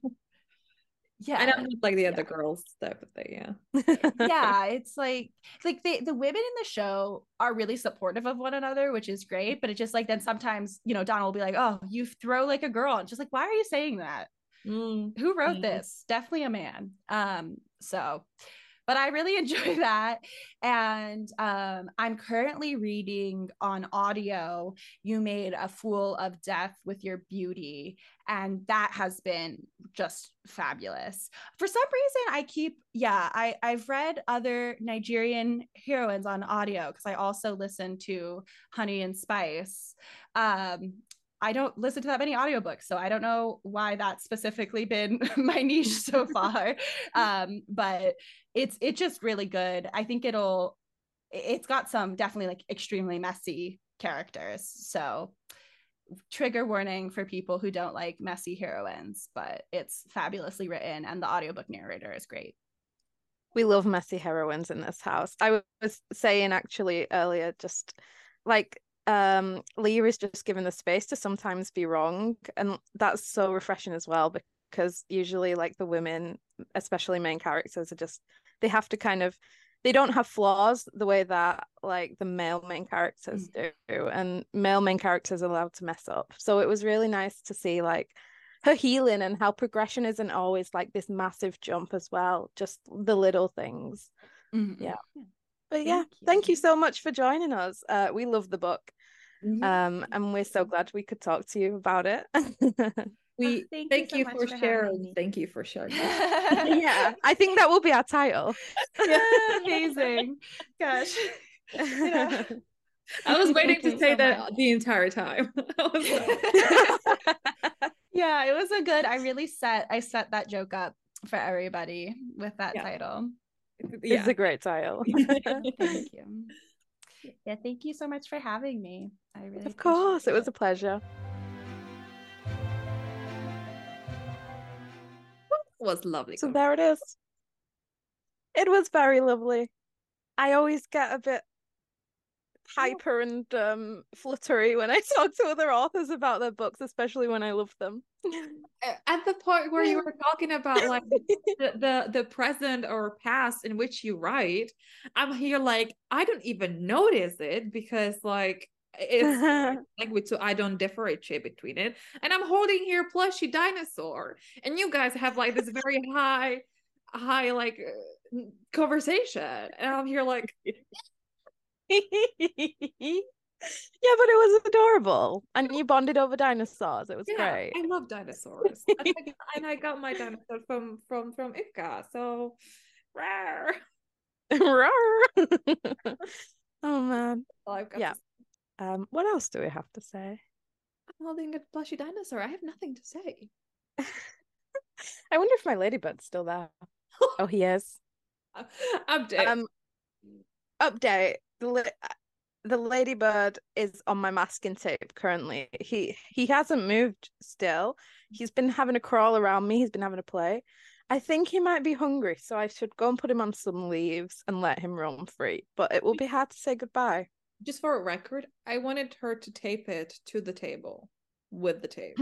yeah, I don't like the other yeah. girls stuff, but yeah. Yeah, it's like like the the women in the show are really supportive of one another, which is great. But it's just like then sometimes, you know, Donna will be like, oh, you throw like a girl. And just like, why are you saying that? Mm. Who wrote mm. this? Definitely a man. Um, so but I really enjoy that. And um, I'm currently reading on audio, You Made a Fool of Death with Your Beauty. And that has been just fabulous. For some reason, I keep, yeah, I, I've read other Nigerian heroines on audio because I also listen to Honey and Spice. Um, I don't listen to that many audiobooks, so I don't know why that's specifically been my niche so far. Um, but it's it's just really good. I think it'll it's got some definitely like extremely messy characters. So trigger warning for people who don't like messy heroines, but it's fabulously written and the audiobook narrator is great. We love messy heroines in this house. I was saying actually earlier, just like um Leah is just given the space to sometimes be wrong, and that's so refreshing as well, because usually like the women, especially main characters, are just they have to kind of they don't have flaws the way that like the male main characters mm. do, and male main characters are allowed to mess up. So it was really nice to see like her healing and how progression isn't always like this massive jump as well, just the little things. Mm-hmm. Yeah. But thank yeah, you. Thank you so much for joining us. Uh, we love the book. Mm-hmm. Um, and we're so glad we could talk to you about it. We Oh, thank, thank you, you, so for, much for sharing. having me. Thank you for sharing. Yeah, I think that will be our title. Yeah, amazing. Gosh. Yeah. I was waiting to Thank you say so that much. the entire time. I was like, Yeah, it was a good. I really set I set that joke up for everybody with that Yeah. title. It's yeah. a great title. Thank you. Yeah, thank you so much for having me. I really Of course, appreciate it was a pleasure. was lovely. So there it is. It was very lovely. I always get a bit hyper and um fluttery when I talk to other authors about their books, especially when I love them. At the point where you were talking about like the, the the present or past in which you write, I'm here like I don't even notice it because like it's language, so I don't differentiate between it. And I'm holding here plushy dinosaur, and you guys have like this very high, high like uh, conversation, and I'm here like. Yeah, but it was adorable, and you bonded over dinosaurs. It was Yeah, great. I love dinosaurs, and, I, and I got my dinosaur from from from Ipka, so rare. Oh man. Well, I've got Yeah. to- Um, what else do we have to say? I'm holding a plushy dinosaur. I have nothing to say. I wonder if my ladybird's still there. Oh, he is. Update. Um, update. The li- the ladybird is on my masking tape currently. He he hasn't moved still. He's been having a crawl around me. He's been having a play. I think he might be hungry, so I should go and put him on some leaves and let him roam free. But it will be hard to say goodbye. Just for a record, I wanted her to tape it to the table with the tape.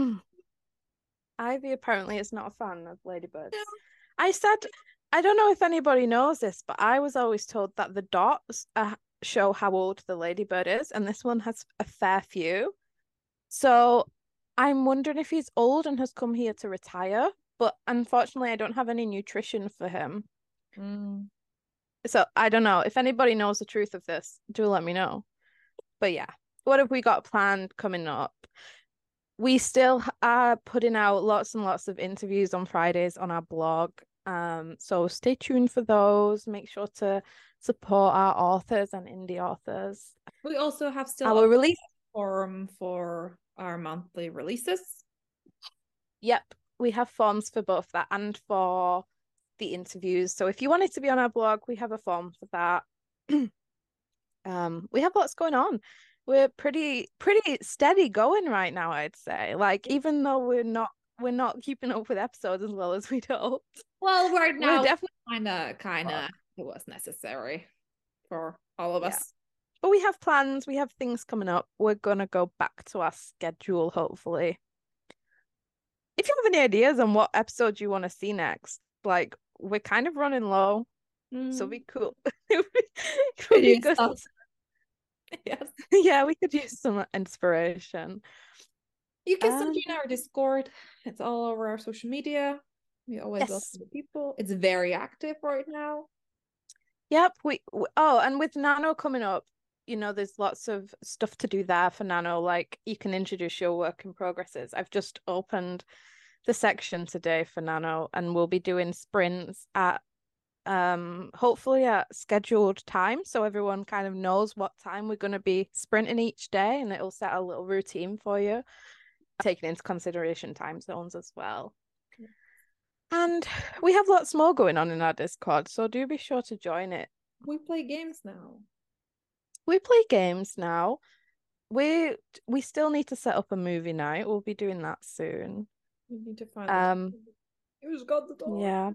Ivy apparently is not a fan of ladybirds. No. I said, I don't know if anybody knows this, but I was always told that the dots uh, show how old the ladybird is, and this one has a fair few. So I'm wondering if he's old and has come here to retire, but unfortunately I don't have any nutrition for him. Mm. So I don't know. If anybody knows the truth of this, do let me know. But yeah, what have we got planned coming up? We still are putting out lots and lots of interviews on Fridays on our blog. Um, so stay tuned for those. Make sure to support our authors and indie authors. We also have still our a release forum for our monthly releases. Yep, we have forms for both that and for the interviews. So if you wanted to be on our blog, we have a form for that. um, we have lots going on. We're pretty pretty steady going right now, I'd say. Like, even though we're not we're not keeping up with episodes as well as we'd hoped. Well, right now, we're definitely kind of, kind of, it was necessary for all of yeah. us. But we have plans. We have things coming up. We're gonna go back to our schedule, hopefully. If you have any ideas on what episode you want to see next, like, we're kind of running low, mm. so be cool. Could be good. Yes. Yeah, we could use some inspiration. You can um, join our Discord. It's all over our social media. We always yes. welcome the people. It's very active right now. Yep. We, we oh, and with Nano coming up, you know, there's lots of stuff to do there for Nano. Like, you can introduce your work in progresses. I've just opened the section today for Nano, and we'll be doing sprints at um hopefully at scheduled time, so everyone kind of knows what time we're going to be sprinting each day, and it'll set a little routine for you, taking into consideration time zones as well. Yeah. And we have lots more going on in our Discord, so do be sure to join it. We play games now. We play games now. We we still need to set up a movie night. We'll be doing that soon. We need to find um who's got the door. Yeah.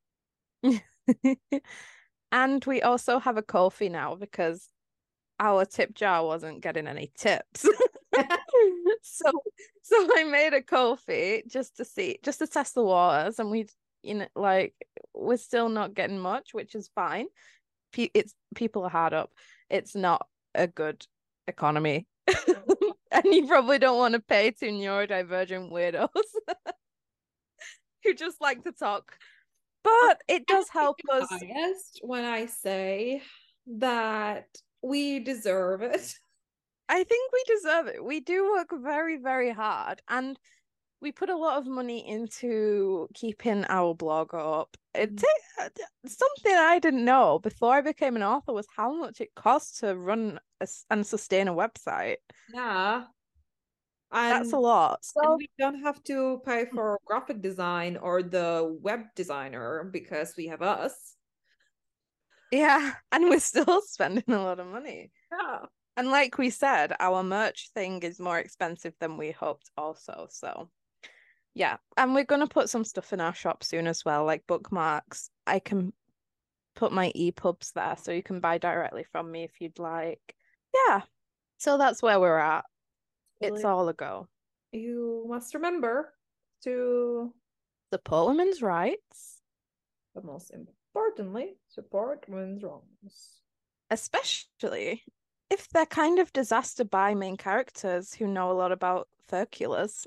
And we also have a Ko-fi now because our tip jar wasn't getting any tips. so so I made a Ko-fi just to see, just to test the waters, and we, you know, like, we're still not getting much, which is fine. P- it's people are hard up. It's not a good economy. And you probably don't want to pay to neurodivergent weirdos who just like to talk. But it does help us. Biased when I say that we deserve it. I think we deserve it. We do work very, very hard. And we put a lot of money into keeping our blog up. It Mm. something I didn't know before I became an author was how much it costs to run a, and sustain a website. Yeah. That's And, a lot. and So we don't have to pay for graphic design or the web designer because we have us. yeah, and we're still spending a lot of money. Yeah. And like we said, our merch thing is more expensive than we hoped also. So yeah, and we're going to put some stuff in our shop soon as well, like bookmarks. I can put my EPUBs there so you can buy directly from me if you'd like. Yeah, so that's where we're at. It's Really. all a go. You must remember to, Support women's rights, but most importantly, support women's wrongs. especially if they're kind of disaster by main characters who know a lot about furculars.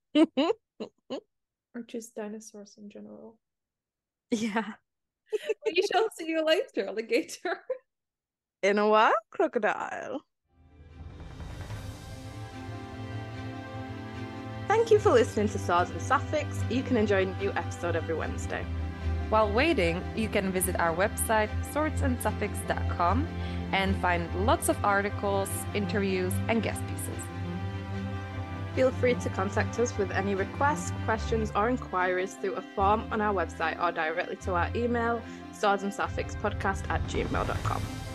Or just dinosaurs in general. Yeah. We shall see you later, alligator. In a while, crocodile. Thank you for listening to Swords and Sapphics. You can enjoy a new episode every Wednesday. While waiting, you can visit our website, swords and sapphics dot com, and find lots of articles, interviews, and guest pieces. Feel free to contact us with any requests, questions, or inquiries through a form on our website or directly to our email, swords and sapphics podcast at gmail dot com.